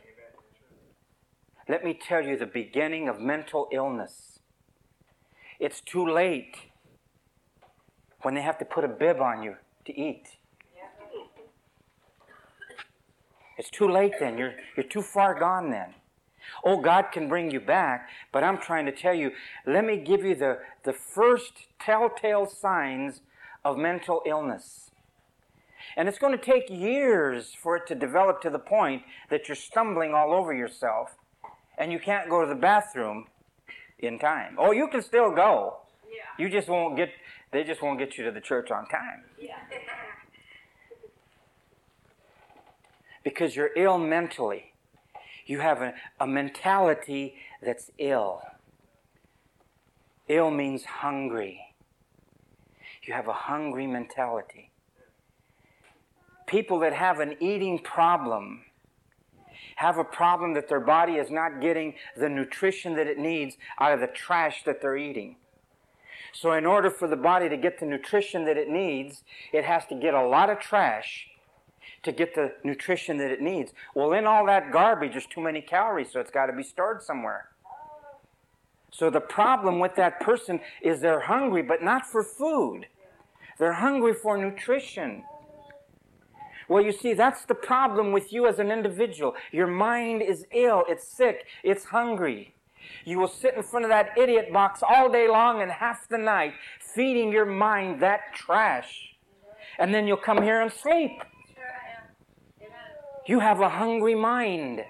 Let me tell you the beginning of mental illness. It's too late when they have to put a bib on you to eat. It's too late then. You're too far gone then. Oh, God can bring you back, but I'm trying to tell you, let me give you the first telltale signs of mental illness. And it's going to take years for it to develop to the point that you're stumbling all over yourself and you can't go to the bathroom in time. Oh, you can still go. Yeah. They just won't get you to the church on time. Yeah. Because you're ill mentally. You have a mentality that's ill. Ill means hungry. You have a hungry mentality. People that have an eating problem have a problem that their body is not getting the nutrition that it needs out of the trash that they're eating. So in order for the body to get the nutrition that it needs, it has to get a lot of trash to get the nutrition that it needs. Well, in all that garbage, there's too many calories, so it's got to be stored somewhere. So the problem with that person is they're hungry, but not for food. They're hungry for nutrition. Well, you see, that's the problem with you as an individual. Your mind is ill, it's sick, it's hungry. You will sit in front of that idiot box all day long and half the night, feeding your mind that trash. And then you'll come here and sleep. You have a hungry mind.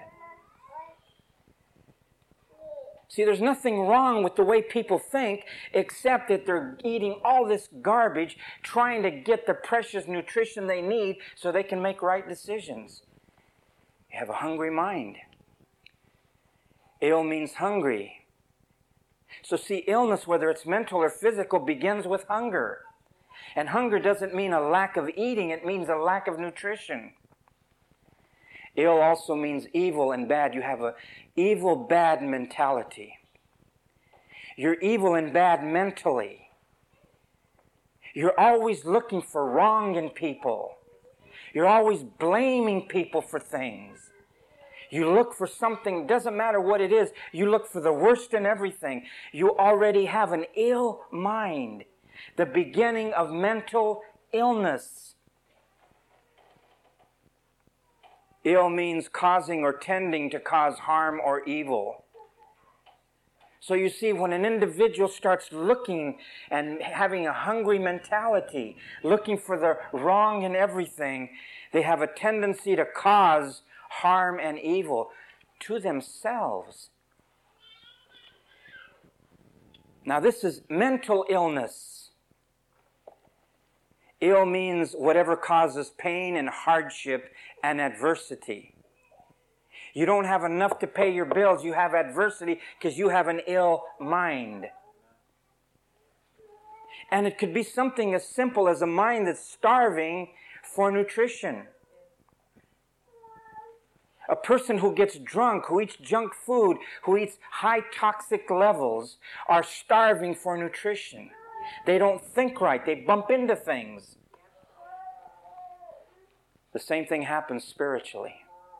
See, there's nothing wrong with the way people think, except that they're eating all this garbage, trying to get the precious nutrition they need so they can make right decisions. You have a hungry mind. Ill means hungry. So see, illness, whether it's mental or physical, begins with hunger. And hunger doesn't mean a lack of eating, it means a lack of nutrition. Ill also means evil and bad. You have a evil, bad mentality. You're evil and bad mentally. You're always looking for wrong in people. You're always blaming people for things. You look for something, doesn't matter what it is, you look for the worst in everything. You already have an ill mind. The beginning of mental illness. Ill means causing or tending to cause harm or evil. So you see, when an individual starts looking and having a hungry mentality, looking for the wrong in everything, they have a tendency to cause harm and evil to themselves. Now this is mental illness. Ill means whatever causes pain and hardship and adversity. You don't have enough to pay your bills. You have adversity because you have an ill mind. And it could be something as simple as a mind that's starving for nutrition. A person who gets drunk, who eats junk food, who eats high toxic levels, are starving for nutrition. They don't think right. They bump into things. The same thing happens spiritually.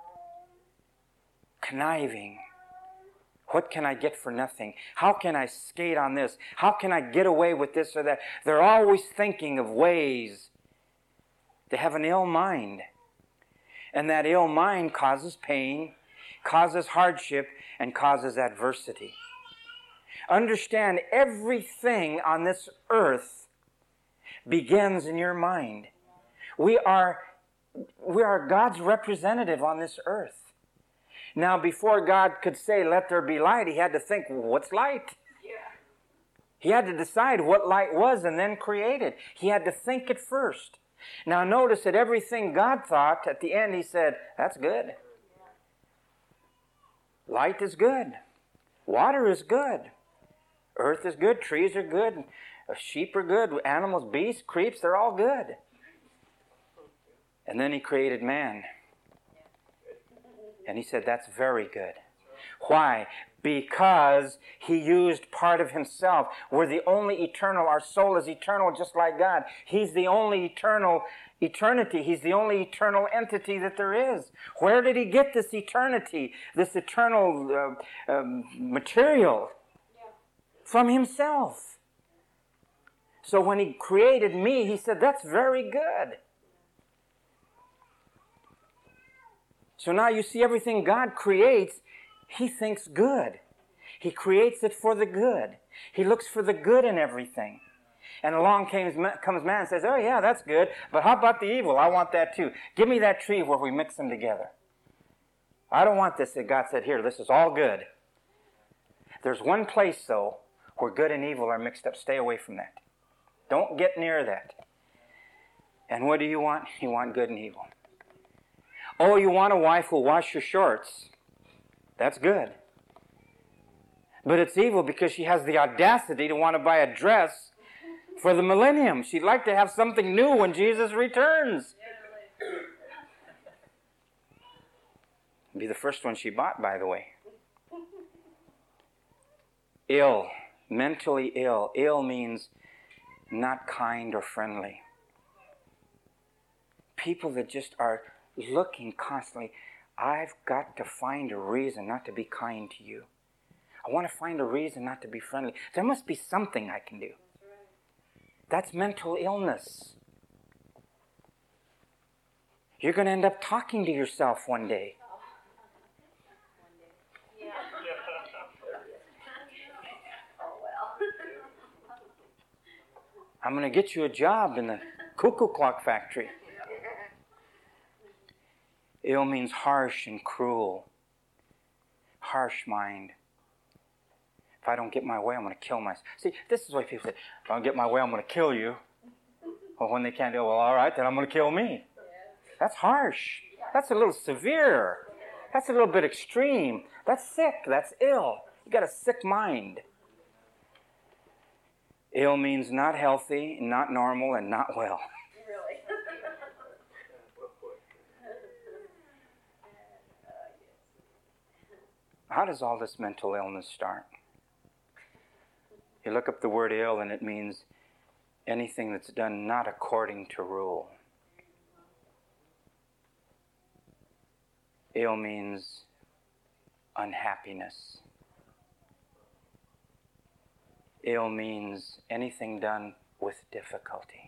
Conniving. What can I get for nothing? How can I skate on this? How can I get away with this or that? They're always thinking of ways. They have an ill mind. And that ill mind causes pain, causes hardship, and causes adversity. Understand, everything on this earth begins in your mind. We are God's representative on this earth. Now, before God could say, let there be light, he had to think, what's light? Yeah. He had to decide what light was and then create it. He had to think it first. Now, notice that everything God thought, at the end he said, that's good. Light is good. Water is good. Earth is good. Trees are good. Sheep are good. Animals, beasts, creeps, they're all good. And then he created man. And he said, that's very good. Why? because He used part of Himself. We're the only eternal. Our soul is eternal just like God. He's the only eternity. He's the only eternal entity that there is. Where did He get this eternity, this eternal material? From Himself. So when He created me, He said, that's very good. So now you see everything God creates, He thinks good. He creates it for the good. He looks for the good in everything. And along comes man and says, oh yeah, that's good, but how about the evil? I want that too. Give me that tree where we mix them together. I don't want this. That God said, here, this is all good. There's one place, though, where good and evil are mixed up. Stay away from that. Don't get near that. And what do you want? You want good and evil. Oh, you want a wife who'll wash your shorts. That's good. But it's evil because she has the audacity to want to buy a dress for the millennium. She'd like to have something new when Jesus returns. It'd be the first one she bought, by the way. Ill. Mentally ill. Ill means not kind or friendly. People that just are looking constantly, I've got to find a reason not to be kind to you. I want to find a reason not to be friendly. There must be something I can do. That's mental illness. You're going to end up talking to yourself one day. I'm going to get you a job in the cuckoo clock factory. Ill means harsh and cruel. Harsh mind. If I don't get my way, I'm going to kill myself. See, this is why people say, if I don't get my way, I'm going to kill you. Well, when they can't do it, well, all right, then I'm going to kill me. That's harsh. That's a little severe. That's a little bit extreme. That's sick. That's ill. You got a sick mind. Ill means not healthy, not normal, and not well. Really? How does all this mental illness start? You look up the word ill and it means anything that's done not according to rule. Ill means unhappiness. Ill means anything done with difficulty.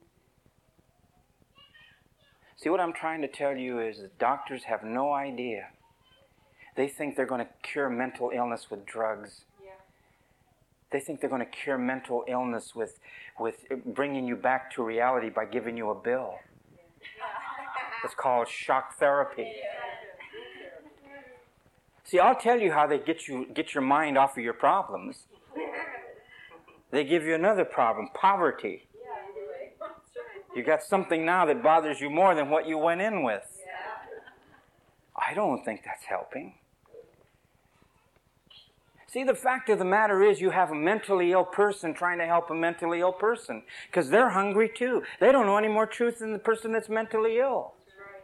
See, what I'm trying to tell you is that doctors have no idea. They think they're going to cure mental illness with drugs. Yeah. They think they're going to cure mental illness with bringing you back to reality by giving you a bill. Yeah. It's called shock therapy. Yeah. See, I'll tell you how they get your mind off of your problems. They give you another problem, poverty. Yeah, you got something now that bothers you more than what you went in with. Yeah. I don't think that's helping. See, the fact of the matter is you have a mentally ill person trying to help a mentally ill person because they're hungry too. They don't know any more truth than the person that's mentally ill. That's right.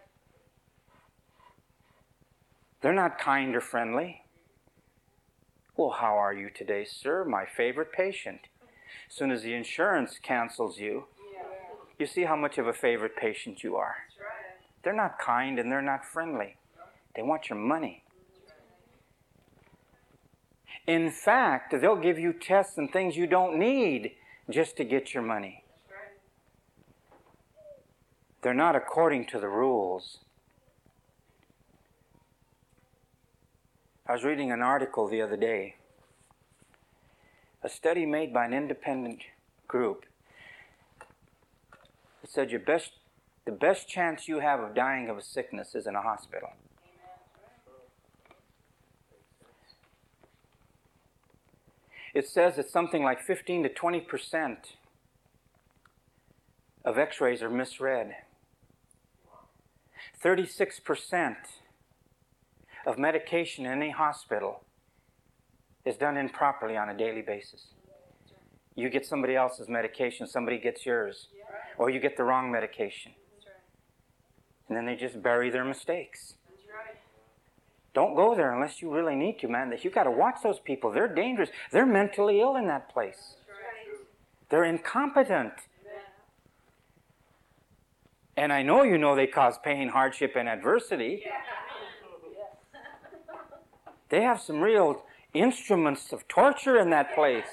They're not kind or friendly. Well, how are you today, sir? My favorite patient. As soon as the insurance cancels you, you see how much of a favorite patient you are. They're not kind and they're not friendly. They want your money. In fact, they'll give you tests and things you don't need just to get your money. They're not according to the rules. I was reading an article the other day. A study made by an independent group. It said the best chance you have of dying of a sickness is in a hospital. It says that something like 15 to 20% of x-rays are misread. 36% of medication in any hospital is done improperly on a daily basis. You get somebody else's medication, somebody gets yours. Or you get the wrong medication. And then they just bury their mistakes. Don't go there unless you really need to, man. You got to watch those people. They're dangerous. They're mentally ill in that place. They're incompetent. And I know you know they cause pain, hardship, and adversity. They have some real instruments of torture in that place.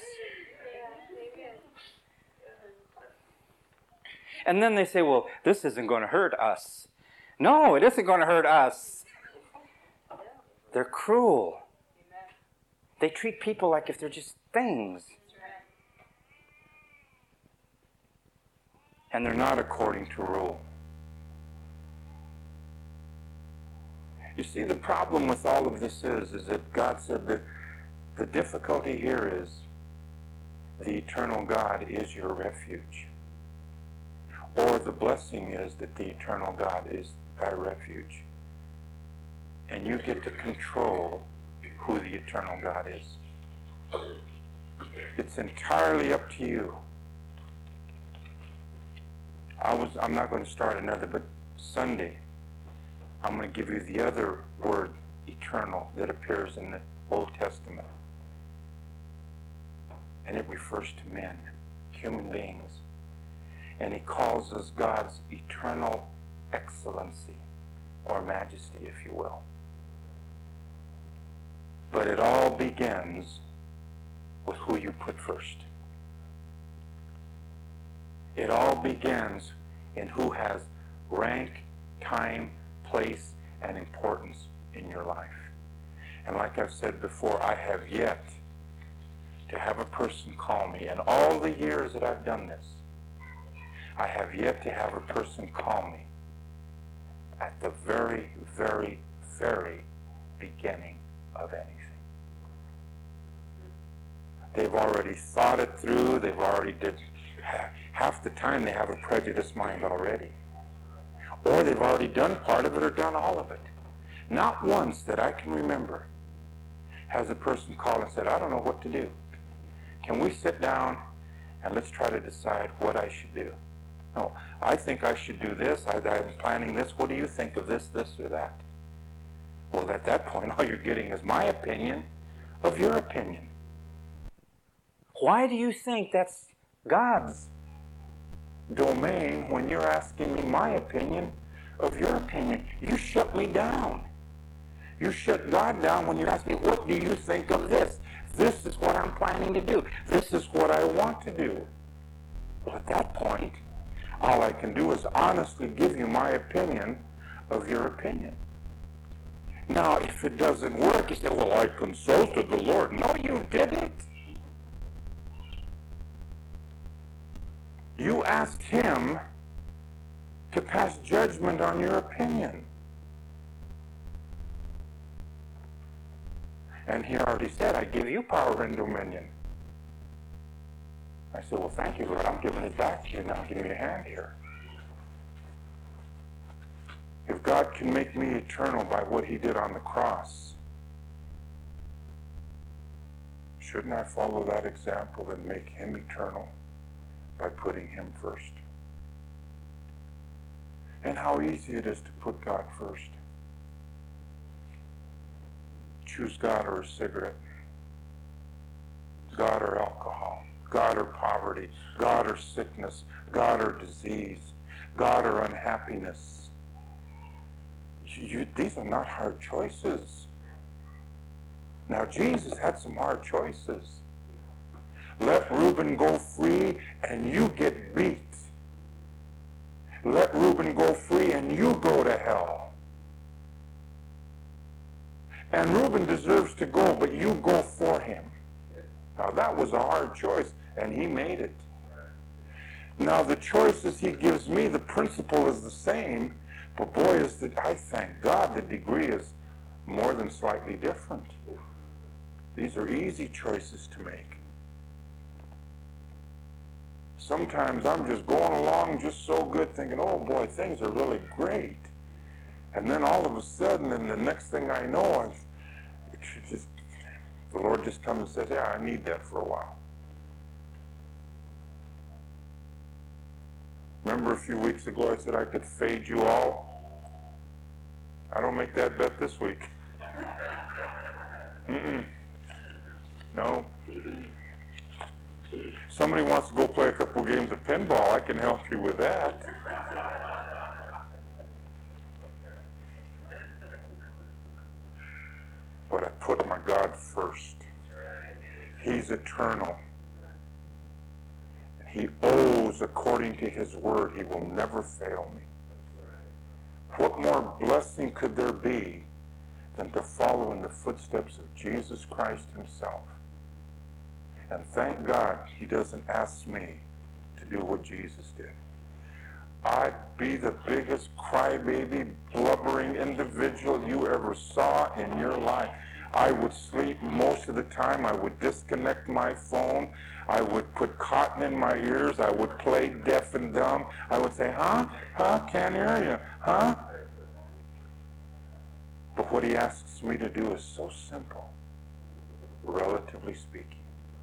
And then they say, well, this isn't going to hurt us. No, it isn't going to hurt us. They're cruel. They treat people like if they're just things. And they're not according to rule. You see, the problem with all of this is that God said that the difficulty here is the eternal God is your refuge. Or the blessing is that the eternal God is thy refuge. And you get to control who the eternal God is. It's entirely up to you. I'm not going to start another, but Sunday, I'm going to give you the other word, eternal, that appears in the Old Testament. And it refers to men, human beings. And he calls us God's eternal excellency, or majesty, if you will. But it all begins with who you put first. It all begins in who has rank, time, place, and importance in your life. And like I've said before, I have yet to have a person call me, in all the years that I've done this, I have yet to have a person call me at the very, very, very beginning of anything. They've already thought it through. They've already half the time they have a prejudiced mind already. Or they've already done part of it or done all of it. Not once that I can remember has a person called and said, I don't know what to do. Can we sit down and let's try to decide what I should do? No, I think I should do this. I'm planning this. What do you think of this, this, or that? Well, at that point, all you're getting is my opinion of your opinion. Why do you think that's God's domain when you're asking me my opinion of your opinion? You shut me down. You shut God down when you ask me, what do you think of this? This is what I'm planning to do. This is what I want to do. Well, at that point, all I can do is honestly give you my opinion of your opinion. Now, if it doesn't work, you say, well, I consulted the Lord. No, you didn't. You asked him to pass judgment on your opinion. And he already said, I give you power and dominion. I said, well, thank you, Lord. I'm giving it back to you now. Give me a hand here. If God can make me eternal by what he did on the cross, shouldn't I follow that example and make him eternal by putting him first? And how easy it is to put God first. Choose God or a cigarette. God or alcohol. God or poverty. God or sickness. God or disease. God or unhappiness. These are not hard choices. Now, Jesus had some hard choices. Let Reuben go free and you get beat. Let Reuben go free and you go to hell. And Reuben deserves to go, but you go for him. Now, that was a hard choice, and he made it. Now, the choices he gives me, the principle is the same, but boy, I thank God the degree is more than slightly different. These are easy choices to make. Sometimes I'm just going along just so good thinking, oh boy, things are really great. And then all of a sudden, and the next thing I know, the Lord just comes and says, yeah, I need that for a while. Remember a few weeks ago I said I could fade you all? I don't make that bet this week. No. Somebody wants to go play a couple games of pinball, I can help you with that. But I put my God first. He's eternal. He owes according to his word. He will never fail me. What more blessing could there be than to follow in the footsteps of Jesus Christ himself? And thank God he doesn't ask me to do what Jesus did. I'd be the biggest crybaby, blubbering individual you ever saw in your life. I would sleep most of the time. I would disconnect my phone. I would put cotton in my ears. I would play deaf and dumb. I would say, huh? Can't hear you. Huh? But what he asks me to do is so simple, relatively speaking.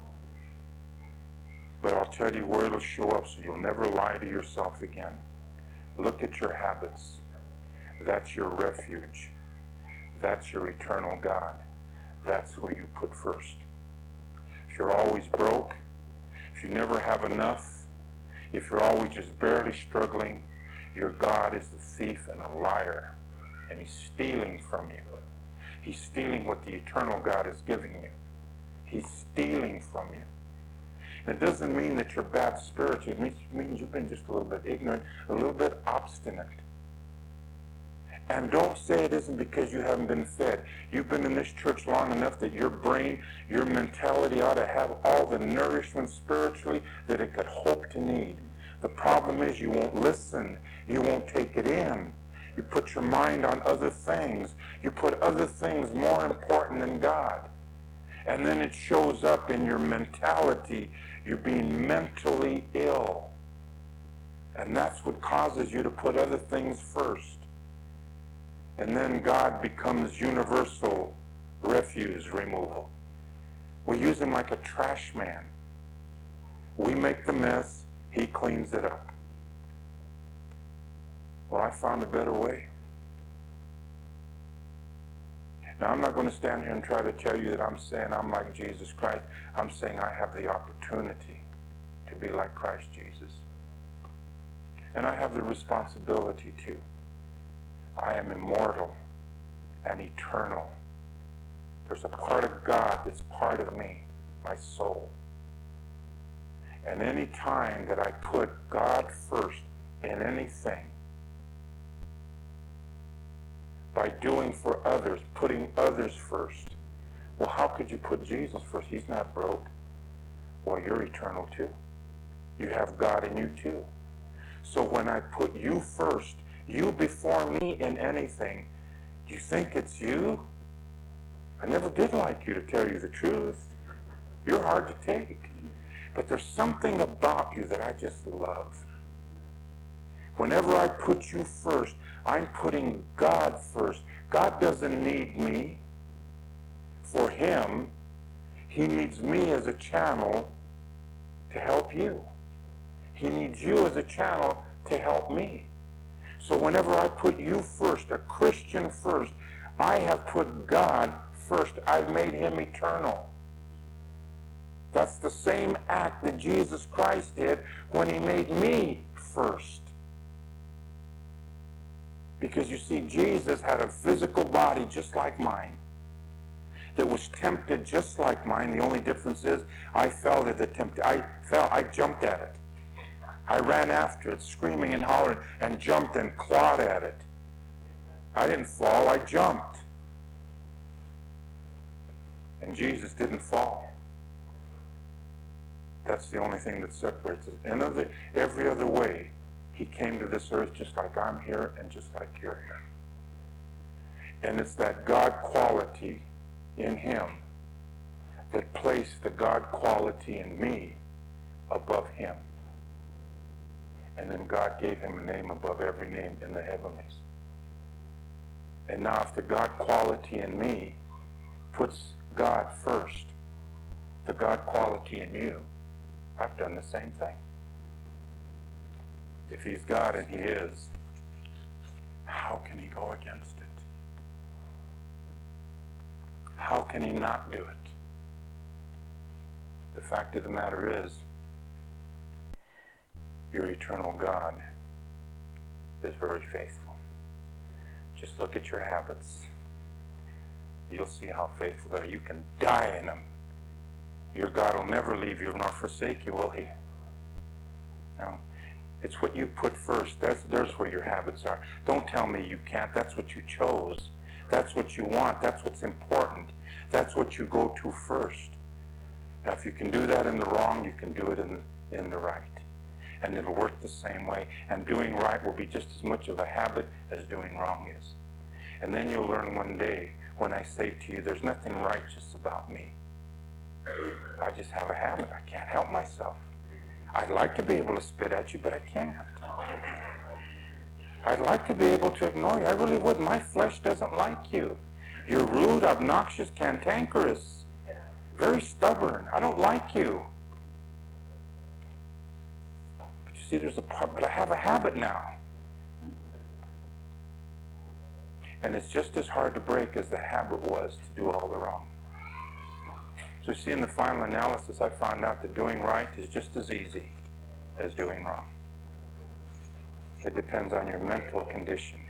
But I'll tell you where it'll show up so you'll never lie to yourself again. Look at your habits. That's your refuge. That's your eternal God. That's who you put first. If you're always broke, if you never have enough, if you're always just barely struggling, your God is the thief and a liar. And he's stealing from you. He's stealing what the eternal God is giving you. He's stealing from you. It doesn't mean that you're bad spiritually. It means you've been just a little bit ignorant, a little bit obstinate. And don't say it isn't because you haven't been fed. You've been in this church long enough that your brain, your mentality ought to have all the nourishment spiritually that it could hope to need. The problem is you won't listen. You won't take it in. You put your mind on other things. You put other things more important than God. And then it shows up in your mentality. You're being mentally ill. And that's what causes you to put other things first. And then God becomes universal refuse removal. We use him like a trash man. We make the mess, he cleans it up. Well, I found a better way. Now, I'm not going to stand here and try to tell you that I'm saying I'm like Jesus Christ. I'm saying I have the opportunity to be like Christ Jesus. And I have the responsibility to. I am immortal and eternal. There's a part of God that's part of me, my soul. And any time that I put God first in anything, by doing for others, putting others first. Well, how could you put Jesus first? He's not broke. Well, you're eternal too. You have God in you too. So when I put you first, you before me in anything, you think it's you? I never did like you, to tell you the truth. You're hard to take. But there's something about you that I just love. Whenever I put you first, I'm putting God first. God doesn't need me for him. He needs me as a channel to help you. He needs you as a channel to help me. So whenever I put you first, a Christian first, I have put God first. I've made him eternal. That's the same act that Jesus Christ did when he made me first. Because you see, Jesus had a physical body just like mine that was tempted just like mine. The only difference is I fell at the temptation. I jumped at it. I ran after it, screaming and hollering, and jumped and clawed at it. I didn't fall, I jumped. And Jesus didn't fall. That's the only thing that separates us. And every other way, he came to this earth just like I'm here and just like you're here. And it's that God quality in him that placed the God quality in me above him. And then God gave him a name above every name in the heavenlies. And now if the God quality in me puts God first, the God quality in you, I've done the same thing. If he's God, and he is, how can he go against it? How can he not do it? The fact of the matter is, your eternal God is very faithful. Just look at your habits. You'll see how faithful they are. You can die in them. Your God will never leave you nor forsake you, will he? No. It's what you put first. There's where your habits are. Don't tell me you can't. That's what you chose. That's what you want. That's what's important. That's what you go to first. Now, if you can do that in the wrong, you can do it in the right. And it'll work the same way. And doing right will be just as much of a habit as doing wrong is. And then you'll learn one day when I say to you, there's nothing righteous about me. I just have a habit. I can't help myself. I'd like to be able to spit at you, but I can't. I'd like to be able to ignore you. I really would. My flesh doesn't like you. You're rude, obnoxious, cantankerous, very stubborn. I don't like you. But you see, there's a part, but I have a habit now. And it's just as hard to break as the habit was to do all the wrong. So you see, in the final analysis, I found out that doing right is just as easy as doing wrong. It depends on your mental condition.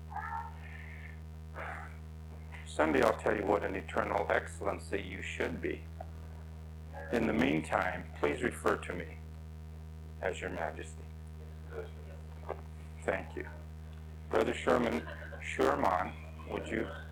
Sunday, I'll tell you what an eternal excellency you should be. In the meantime, please refer to me as Your Majesty. Thank you. Brother Sherman, would you